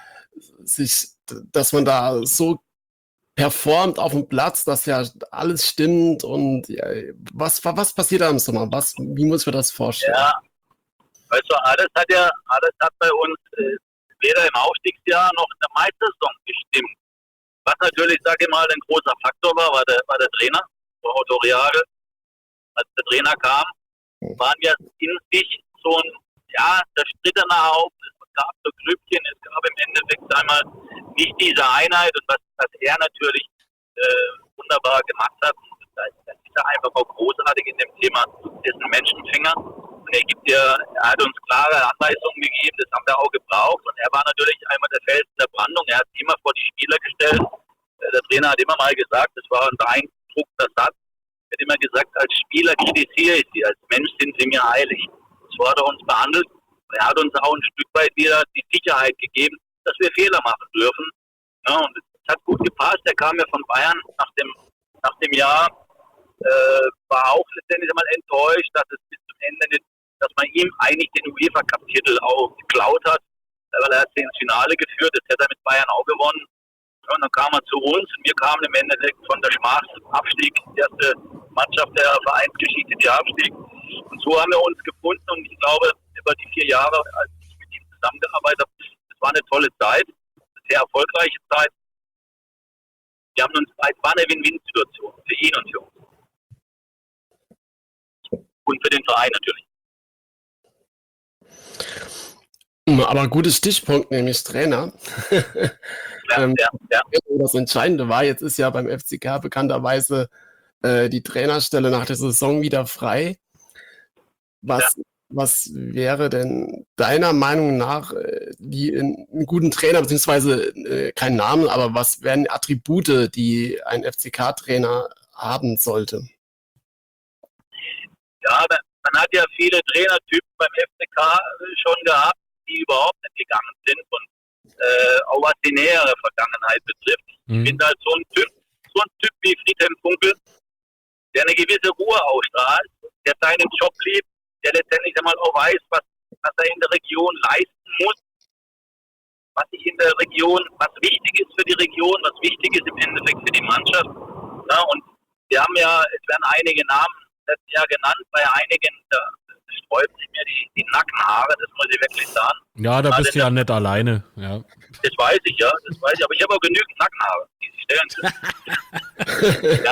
performt auf dem Platz, dass ja alles stimmt, und ja, was passiert da im Sommer? Wie muss ich mir das vorstellen?
Ja, also alles hat bei uns weder im Aufstiegsjahr noch in der Meistersaison gestimmt. Was natürlich, sage ich mal, ein großer Faktor war der Trainer, Otto Reagel. Als der Trainer kam, waren wir in sich so ein, zerstrittener Haufen. Es gab so Grüppchen, es gab im Endeffekt einmal nicht diese Einheit, und was er natürlich wunderbar gemacht hat, das ist er einfach auch großartig in dem Thema, ist ein Menschenfinger. Und er hat uns klare Anweisungen gegeben, das haben wir auch gebraucht. Und er war natürlich einmal der Felsen der Brandung, er hat sich immer vor die Spieler gestellt. Der Trainer hat immer mal gesagt, das war ein beeindruckender Satz, er hat immer gesagt, als Spieler kritisiere ich sie, als Mensch sind sie mir heilig. So hat er uns behandelt. Und er hat uns auch ein Stück weit wieder die Sicherheit gegeben, dass wir Fehler machen dürfen. Ja, und es hat gut gepasst. Er kam ja von Bayern nach dem Jahr, war auch letztendlich einmal enttäuscht, dass es bis zum Ende nicht, dass man ihm eigentlich den UEFA-Cup-Titel auch geklaut hat, weil er hat sie ins Finale geführt, das hätte er mit Bayern auch gewonnen. Ja, und dann kam er zu uns und wir kamen im Endeffekt von der Schmach zum Abstieg, die erste Mannschaft der Vereinsgeschichte, die Abstieg. Und so haben wir uns gefunden, und ich glaube, über die 4 Jahre, als ich mit ihm zusammengearbeitet habe, das war eine tolle Zeit, eine sehr erfolgreiche Zeit. Wir haben uns es war eine Win-Win-Situation für ihn und für uns. Und für den Verein natürlich.
Aber gutes Stichpunkt, nämlich Trainer. Das Entscheidende war, jetzt ist ja beim FCK bekannterweise die Trainerstelle nach der Saison wieder frei. Was wäre denn deiner Meinung nach einen guten Trainer, beziehungsweise keinen Namen, aber was wären Attribute, die ein FCK-Trainer haben sollte?
Ja, man hat ja viele Trainertypen beim FCK schon gehabt, die überhaupt nicht gegangen sind und auch was die nähere Vergangenheit betrifft. Ich bin halt so ein Typ wie Friedhelm Funkel, der eine gewisse Ruhe ausstrahlt, der seinen Job liebt, der letztendlich einmal auch weiß, was er in der Region leisten muss, was sich in der Region, was wichtig ist für die Region, was wichtig ist im Endeffekt für die Mannschaft. Ja, und wir haben ja, es werden einige Namen letztes Jahr genannt, bei einigen, da sträuben sich mir die Nackenhaare, das muss ich wirklich sagen.
Ja, da bist du ja nicht alleine. Ja.
Das weiß ich, aber ich habe auch genügend Nackenhaare, die sich stellen können.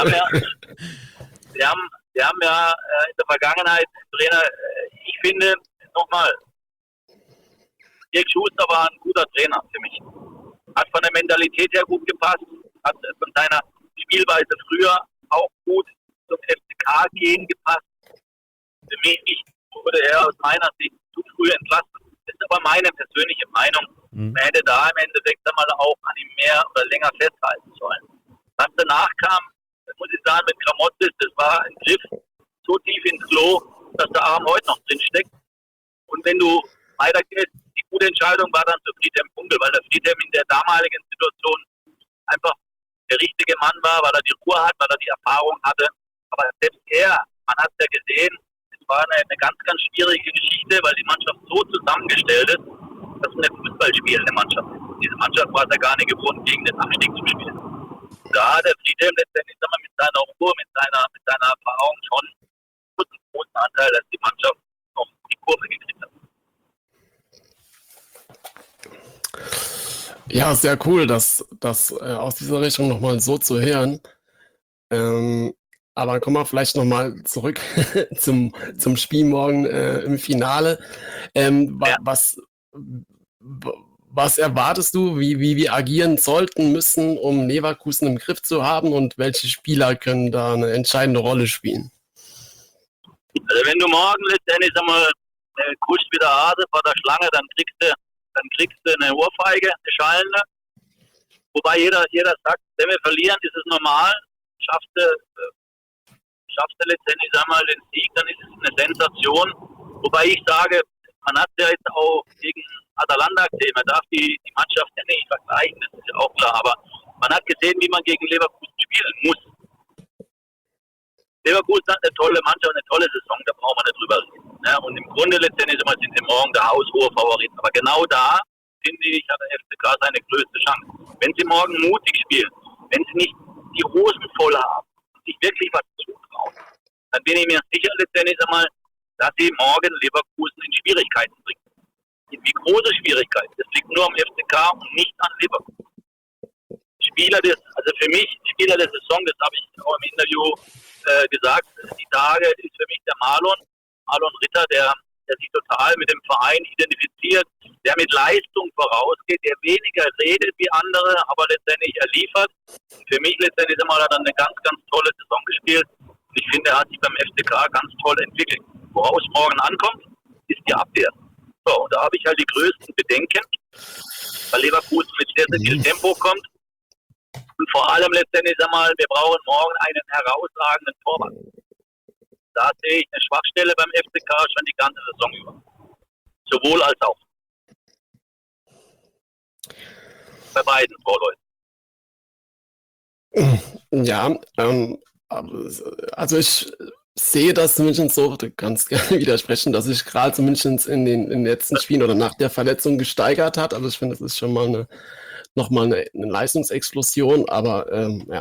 Wir haben ja in der Vergangenheit Trainer, ich finde, nochmal, Dirk Schuster war ein guter Trainer für mich. Hat von der Mentalität her gut gepasst, hat von seiner Spielweise früher auch gut zum FCK-Gehen gepasst. Für mich wurde er aus meiner Sicht zu früh entlassen. Das ist aber meine persönliche Meinung. Man hätte da im Endeffekt einmal auch an ihm mehr oder länger festhalten sollen. Was danach kam, das muss ich sagen, mit Gramozis, das war ein Griff so tief ins Klo, dass der Arm heute noch drin steckt. Und wenn du weitergehst, die gute Entscheidung war dann für Friedhelm Funkel, weil der Friedhelm in der damaligen Situation einfach der richtige Mann war, weil er die Ruhe hat, weil er die Erfahrung hatte. Aber selbst er, man hat es ja gesehen, es war eine ganz, ganz schwierige Geschichte, weil die Mannschaft so zusammengestellt ist, dass es eine Fußballspielende Mannschaft ist. Diese Mannschaft war es ja gar nicht gewohnt, gegen den Abstieg zu spielen. Da hat der Friedhelm letztendlich mit seiner Ruhe, mit seiner Erfahrung schon einen großen Anteil, dass die Mannschaft noch die Kurve gekriegt hat.
Ja, sehr cool, das aus dieser Richtung nochmal so zu hören. Aber kommen wir vielleicht nochmal zurück zum Spiel morgen im Finale. Was erwartest du, wie wir agieren sollten, müssen, um Leverkusen im Griff zu haben, und welche Spieler können da eine entscheidende Rolle spielen?
Also wenn du morgen letztendlich kuscht wie der Hase vor der Schlange, dann kriegst du eine Ohrfeige, eine schallende. Wobei jeder sagt, wenn wir verlieren, ist es normal. Schaffst du letztendlich den Sieg, dann ist es eine Sensation. Wobei ich sage, man hat ja jetzt auch gegen Atalanta gesehen, man darf die Mannschaft ja nicht vergleichen, das ist ja auch klar, aber man hat gesehen, wie man gegen Leverkusen spielen muss. Leverkusen hat eine tolle Mannschaft, eine tolle Saison, da brauchen wir nicht drüber reden. Ja, und im Grunde letztendlich sind sie morgen der haushohe Favorit. Aber genau da, finde ich, hat der FCK seine größte Chance. Wenn sie morgen mutig spielen, wenn sie nicht die Hosen voll haben und sich wirklich was zutrauen, dann bin ich mir sicher letztendlich dass sie morgen Leverkusen in Schwierigkeiten bringen. Wie große Schwierigkeiten? Das liegt nur am FCK und nicht an Leverkusen. Also für mich, Spieler der Saison, das habe ich auch im Interview gesagt, die Tage ist für mich der Marlon Ritter, der sich total mit dem Verein identifiziert, der mit Leistung vorausgeht, der weniger redet wie andere, aber letztendlich er liefert. Für mich letztendlich hat er eine ganz, ganz tolle Saison gespielt. Und ich finde, er hat sich beim FCK ganz toll entwickelt. Woraus morgen ankommt, ist die Abwehr. So, und da habe ich halt die größten Bedenken, weil Leverkusen mit sehr, sehr viel Tempo kommt. Und vor allem letztendlich, wir brauchen morgen einen herausragenden Torwart. Da sehe ich eine Schwachstelle beim FCK schon die ganze Saison über. Sowohl als auch. Bei beiden Torleuten.
Ja, also ich sehe das zumindest so, du kannst gerne widersprechen, dass sich gerade zumindest in den letzten Spielen oder nach der Verletzung gesteigert hat. Also ich finde, das ist schon mal nochmal eine Leistungsexplosion, aber ja.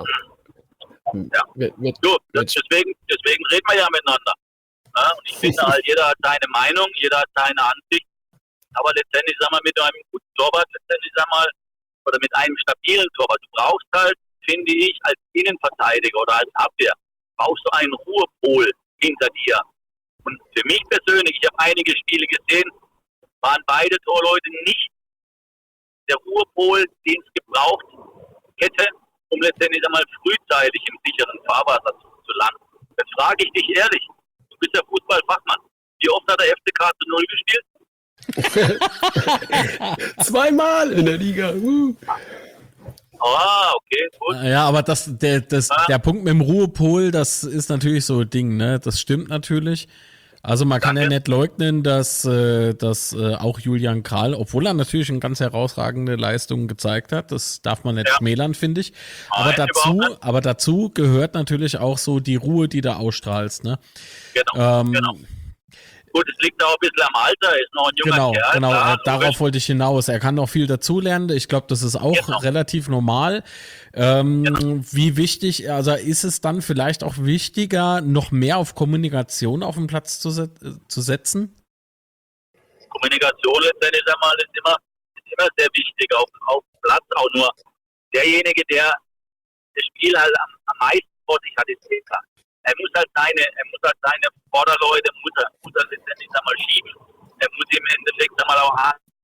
Deswegen reden wir ja miteinander. Ja, und ich finde halt, jeder hat seine Meinung, jeder hat seine Ansicht. Aber letztendlich, mit einem guten Torwart, oder mit einem stabilen Torwart, du brauchst halt finde ich, als Innenverteidiger oder als Abwehr brauchst du einen Ruhepol hinter dir. Und für mich persönlich, ich habe einige Spiele gesehen, waren beide Torleute nicht der Ruhepol, den es gebraucht hätte, um letztendlich einmal frühzeitig im sicheren Fahrwasser zu landen. Jetzt frage ich dich ehrlich, du bist ja Fußballfachmann. Wie oft hat der FCK zu 0 gespielt?
Zweimal in der Liga.
Ah, okay, gut.
Ja, aber der Punkt mit dem Ruhepol, das ist natürlich so ein Ding, ne? Das stimmt natürlich. Also man kann ja nicht leugnen, dass auch Julian Kral, obwohl er natürlich eine ganz herausragende Leistung gezeigt hat, das darf man nicht schmälern, finde ich. Aber dazu gehört natürlich auch so die Ruhe, die du ausstrahlst, ne?
Genau. Gut, es liegt auch ein bisschen am Alter, er ist noch ein junger Kerl.
Genau,
klar,
darauf wollte ich hinaus. Er kann noch viel dazulernen. Ich glaube, das ist auch relativ normal. Wie wichtig, also ist es dann vielleicht auch wichtiger, noch mehr auf Kommunikation auf den Platz zu setzen?
Kommunikation letztendlich einmal ist immer sehr wichtig auf dem Platz. Auch nur derjenige, der das Spiel halt am meisten vor sich hat, ist klar. Er muss halt seine Vorderleute muss er letztendlich einmal schieben. Er muss im Endeffekt einmal auch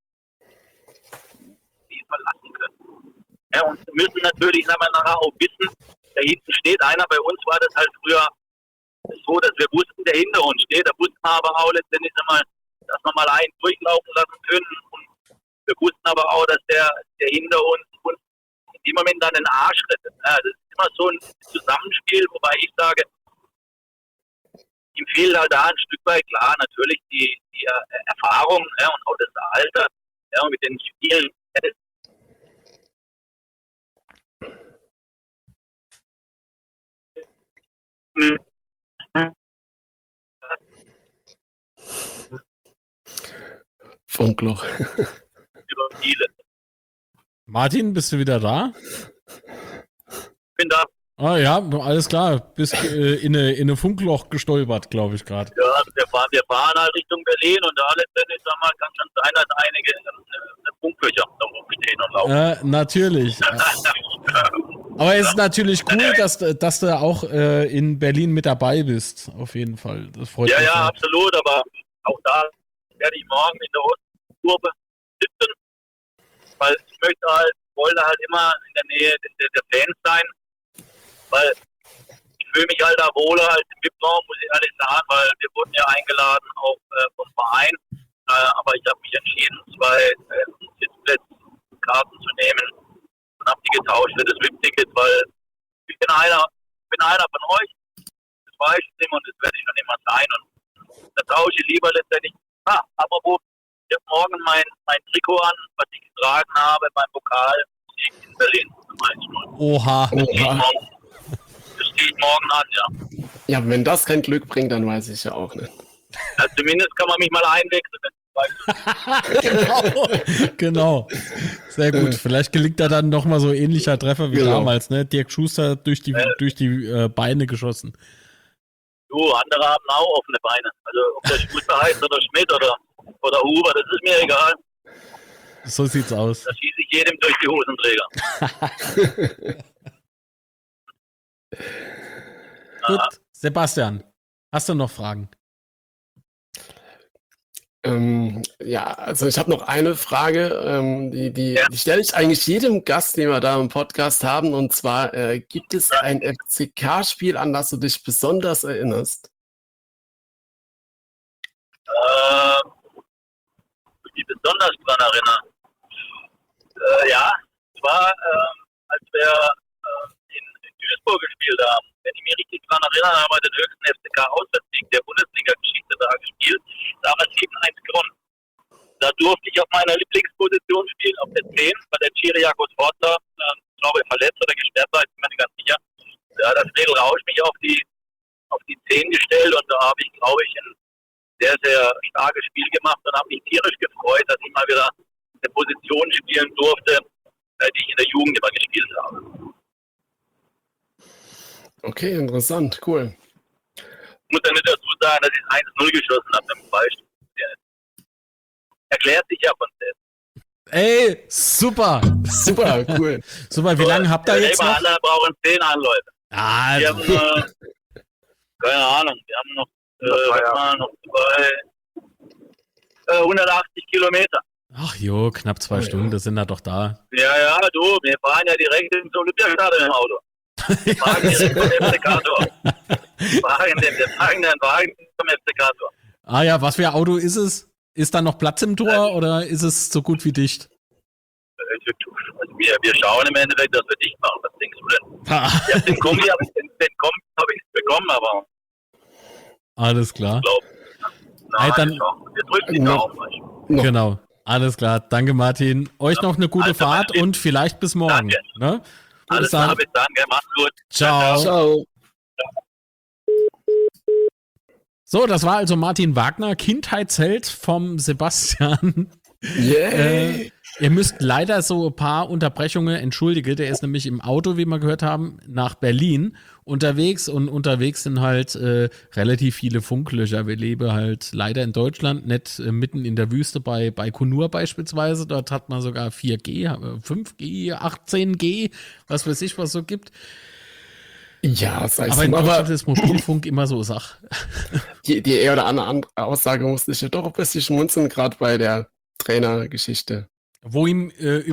verlassen können. Ja, und wir müssen natürlich nachher auch wissen, da hinten steht einer. Bei uns war das halt früher so, dass wir wussten, der hinter uns steht. Da wussten wir aber auch letztendlich einmal, dass wir mal einen durchlaufen lassen können. Und wir wussten aber auch, dass der hinter uns in dem Moment dann den Arsch rettet. Ja, das ist immer so ein Zusammenspiel, wobei ich sage, ihm fehlt halt da ein Stück weit, klar, natürlich die Erfahrung, ja, und auch das Alter, ja, mit den Spielen.
Funkloch.
Über viele.
Martin, bist du wieder da?
Ich bin da.
Ah ja, alles klar. Bist in eine Funkloch gestolpert, glaube ich gerade.
Ja, wir fahren halt Richtung Berlin und da letztendlich kann schon sein, dass einige Funklöcher da rumstehen und laufen.
Natürlich. Aber es ist natürlich cool, dass du auch in Berlin mit dabei bist, auf jeden Fall. Das freut mich.
Ja, absolut, aber auch da werde ich morgen in der Ostkurve sitzen, weil ich wollte halt immer in der Nähe der Fans sein, weil ich fühle mich halt da wohler als im VIP-Raum, muss ich ehrlich sagen, weil wir wurden ja eingeladen auch vom Verein, aber ich habe mich entschieden, 2 Sitzplätze-Karten zu nehmen und habe die getauscht für das VIP-Ticket, weil ich bin einer von euch, das weiß ich nicht und das werde ich schon immer sein und da tausche ich lieber letztendlich. Aber ich habe morgen mein Trikot an, was ich getragen habe beim Pokal in Berlin.
Oha.
Das stehe ich morgen an, ja.
Ja, wenn das kein Glück bringt, dann weiß ich ja auch nicht.
Ja, zumindest kann man mich mal einwechseln.
Genau. Sehr gut. Vielleicht gelingt da dann nochmal so ähnlicher Treffer wie damals, ne? Dirk Schuster durch die Beine geschossen.
Du, andere haben auch offene Beine. Also ob der Schuster heißt oder Schmidt oder Huber, das ist mir egal.
So sieht's aus.
Da schieße ich jedem durch die Hosenträger.
Gut, Sebastian, hast du noch Fragen?
Ja, also ich habe noch eine Frage, die stelle ich eigentlich jedem Gast, den wir da im Podcast haben, und zwar, gibt es ein FCK-Spiel, an das du dich besonders erinnerst?
Die besonders dran erinnern. Ja, es war, als wir in Duisburg gespielt haben. Wenn ich mich richtig daran erinnere, haben wir den höchsten FCK-Auswärtssieg der Bundesliga-Geschichte da gespielt. Damals 7-1 gewonnen. Da durfte ich auf meiner Lieblingsposition spielen, auf der 10, weil der Chiriakos Forza, ich glaube, verletzt oder gesperrt war, ich bin mir nicht ganz sicher. Da hat das Mädel Rausch mich auf die 10 gestellt und da habe ich, glaube ich, ein sehr, sehr starkes Spiel gemacht und habe mich tierisch gefreut, dass ich mal wieder eine Position spielen durfte, die ich in der Jugend immer gespielt habe.
Okay, interessant, cool.
Ich muss ja nicht dazu sagen, dass ich 1-0 geschossen habe im Beispiel. Erklärt sich ja von selbst.
Ey, super.
Super, cool.
Super, wie lange habt ihr jetzt noch?
Andere brauchen 10 Anleute.
Ah,
Wir haben, keine Ahnung, wir haben noch 180 Kilometer.
ach jo, knapp 2 Stunden sind wir doch da.
Ja, du, wir fahren ja direkt ins Olympiastadion im Auto. Wir fahren direkt vom FC-Tor. Wir fahren den Wagen vom FC-Tor.
Ah ja, was für ein Auto ist es? Ist da noch Platz im Tor oder ist es so gut wie dicht?
Also wir schauen im Endeffekt, dass wir dicht machen. Was denkst du denn? Ich hab den Kombi habe ich bekommen, aber
Alles klar.
ich glaube,
Hey, dann-
wir drücken die Daumen.
Noch.
Genau. Alles klar. Danke, Martin. Euch noch eine gute
Also,
Fahrt
Martin.
und vielleicht bis morgen.
Danke.
Ne?
Alles klar, bis dann, gell? Macht's gut.
Ciao.
Ciao.
So, das war also Martin Wagner, Kindheitsheld vom Sebastian.
Yay.
Ihr müsst leider so ein paar Unterbrechungen entschuldigen. Der ist nämlich im Auto, wie wir gehört haben, nach Berlin unterwegs. Und unterwegs sind halt relativ viele Funklöcher. Wir leben halt leider in Deutschland, nicht mitten in der Wüste bei Baikonur beispielsweise. Dort hat man sogar 4G, 5G, 18G, was weiß ich, was so gibt.
Ja, sei es
Aber in
drum.
Deutschland
Aber
ist Mobilfunk immer so Sach.
die eher oder andere Aussage musste ich ja doch ein bisschen schmunzeln, gerade bei der Trainergeschichte.
Wo ihm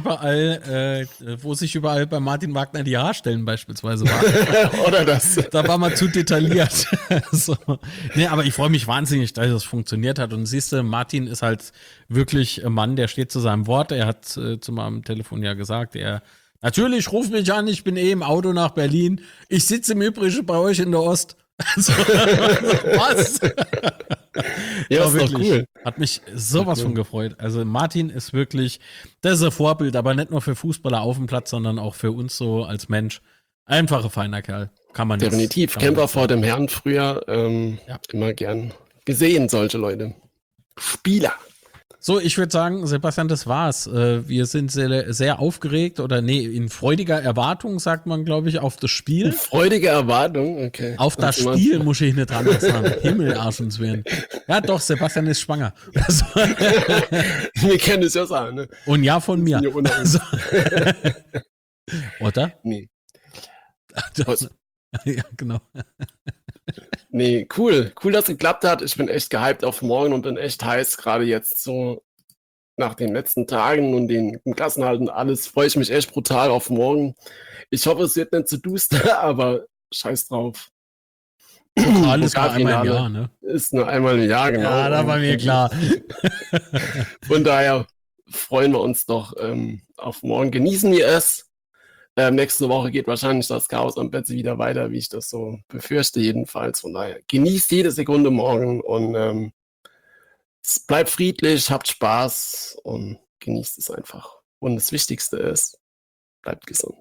wo sich überall bei Martin Wagner die Haarstellen beispielsweise waren.
Oder das.
Da war man zu detailliert. So. Nee, aber ich freue mich wahnsinnig, dass das funktioniert hat. Und siehst du, Martin ist halt wirklich ein Mann, der steht zu seinem Wort. Er hat zu meinem Telefon ja gesagt, natürlich, ruf mich an, ich bin im Auto nach Berlin. Ich sitze im Übrigen bei euch in der Ost. So, was?
Ja,
Aber
ist doch cool.
Hat mich sowas von gefreut. Also Martin ist wirklich, das ist ein Vorbild, aber nicht nur für Fußballer auf dem Platz, sondern auch für uns so als Mensch. Einfach ein feiner Kerl. Kann man jetzt-
Definitiv.
kann man
Kämpfer
jetzt
vor dem Herrn früher
Ja.
immer gern gesehen, solche Leute. Spieler.
So, ich würde sagen, Sebastian, das war's. Wir sind sehr, sehr aufgeregt oder in freudiger Erwartung, sagt man, glaube ich, auf das Spiel.
Freudige Erwartung, okay.
Auf das
Also man-
Spiel muss ich nicht dran sagen. Himmel, Arsch und Zwirn. Ja, doch, Sebastian ist schwanger. Also,
Wir kennen es ja sagen, ne?
und ja, von mir.
Ja, ohne uns.
Also, oder?
Nee.
Ja, genau.
Nee, cool. Cool, dass es geklappt hat. Ich bin echt gehypt auf morgen und bin echt heiß, gerade jetzt so nach den letzten Tagen und den Klassenhalten alles, freue ich mich echt brutal auf morgen. Ich hoffe, es wird nicht zu duster, aber scheiß drauf.
Alles war einmal im
Pokalfinale
Jahr, ne?
Ist nur einmal im Jahr, genau.
Ja, da war mir klar.
Von daher freuen wir uns doch auf morgen. Genießen wir es. Nächste Woche geht wahrscheinlich das Chaos am Bett wieder weiter, wie ich das so befürchte jedenfalls. Von daher genießt jede Sekunde morgen und bleibt friedlich, habt Spaß und genießt es einfach. Und das Wichtigste ist, bleibt gesund.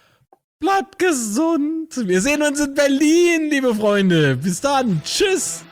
Bleibt gesund. Wir sehen uns in Berlin, liebe Freunde. Bis dann. Tschüss.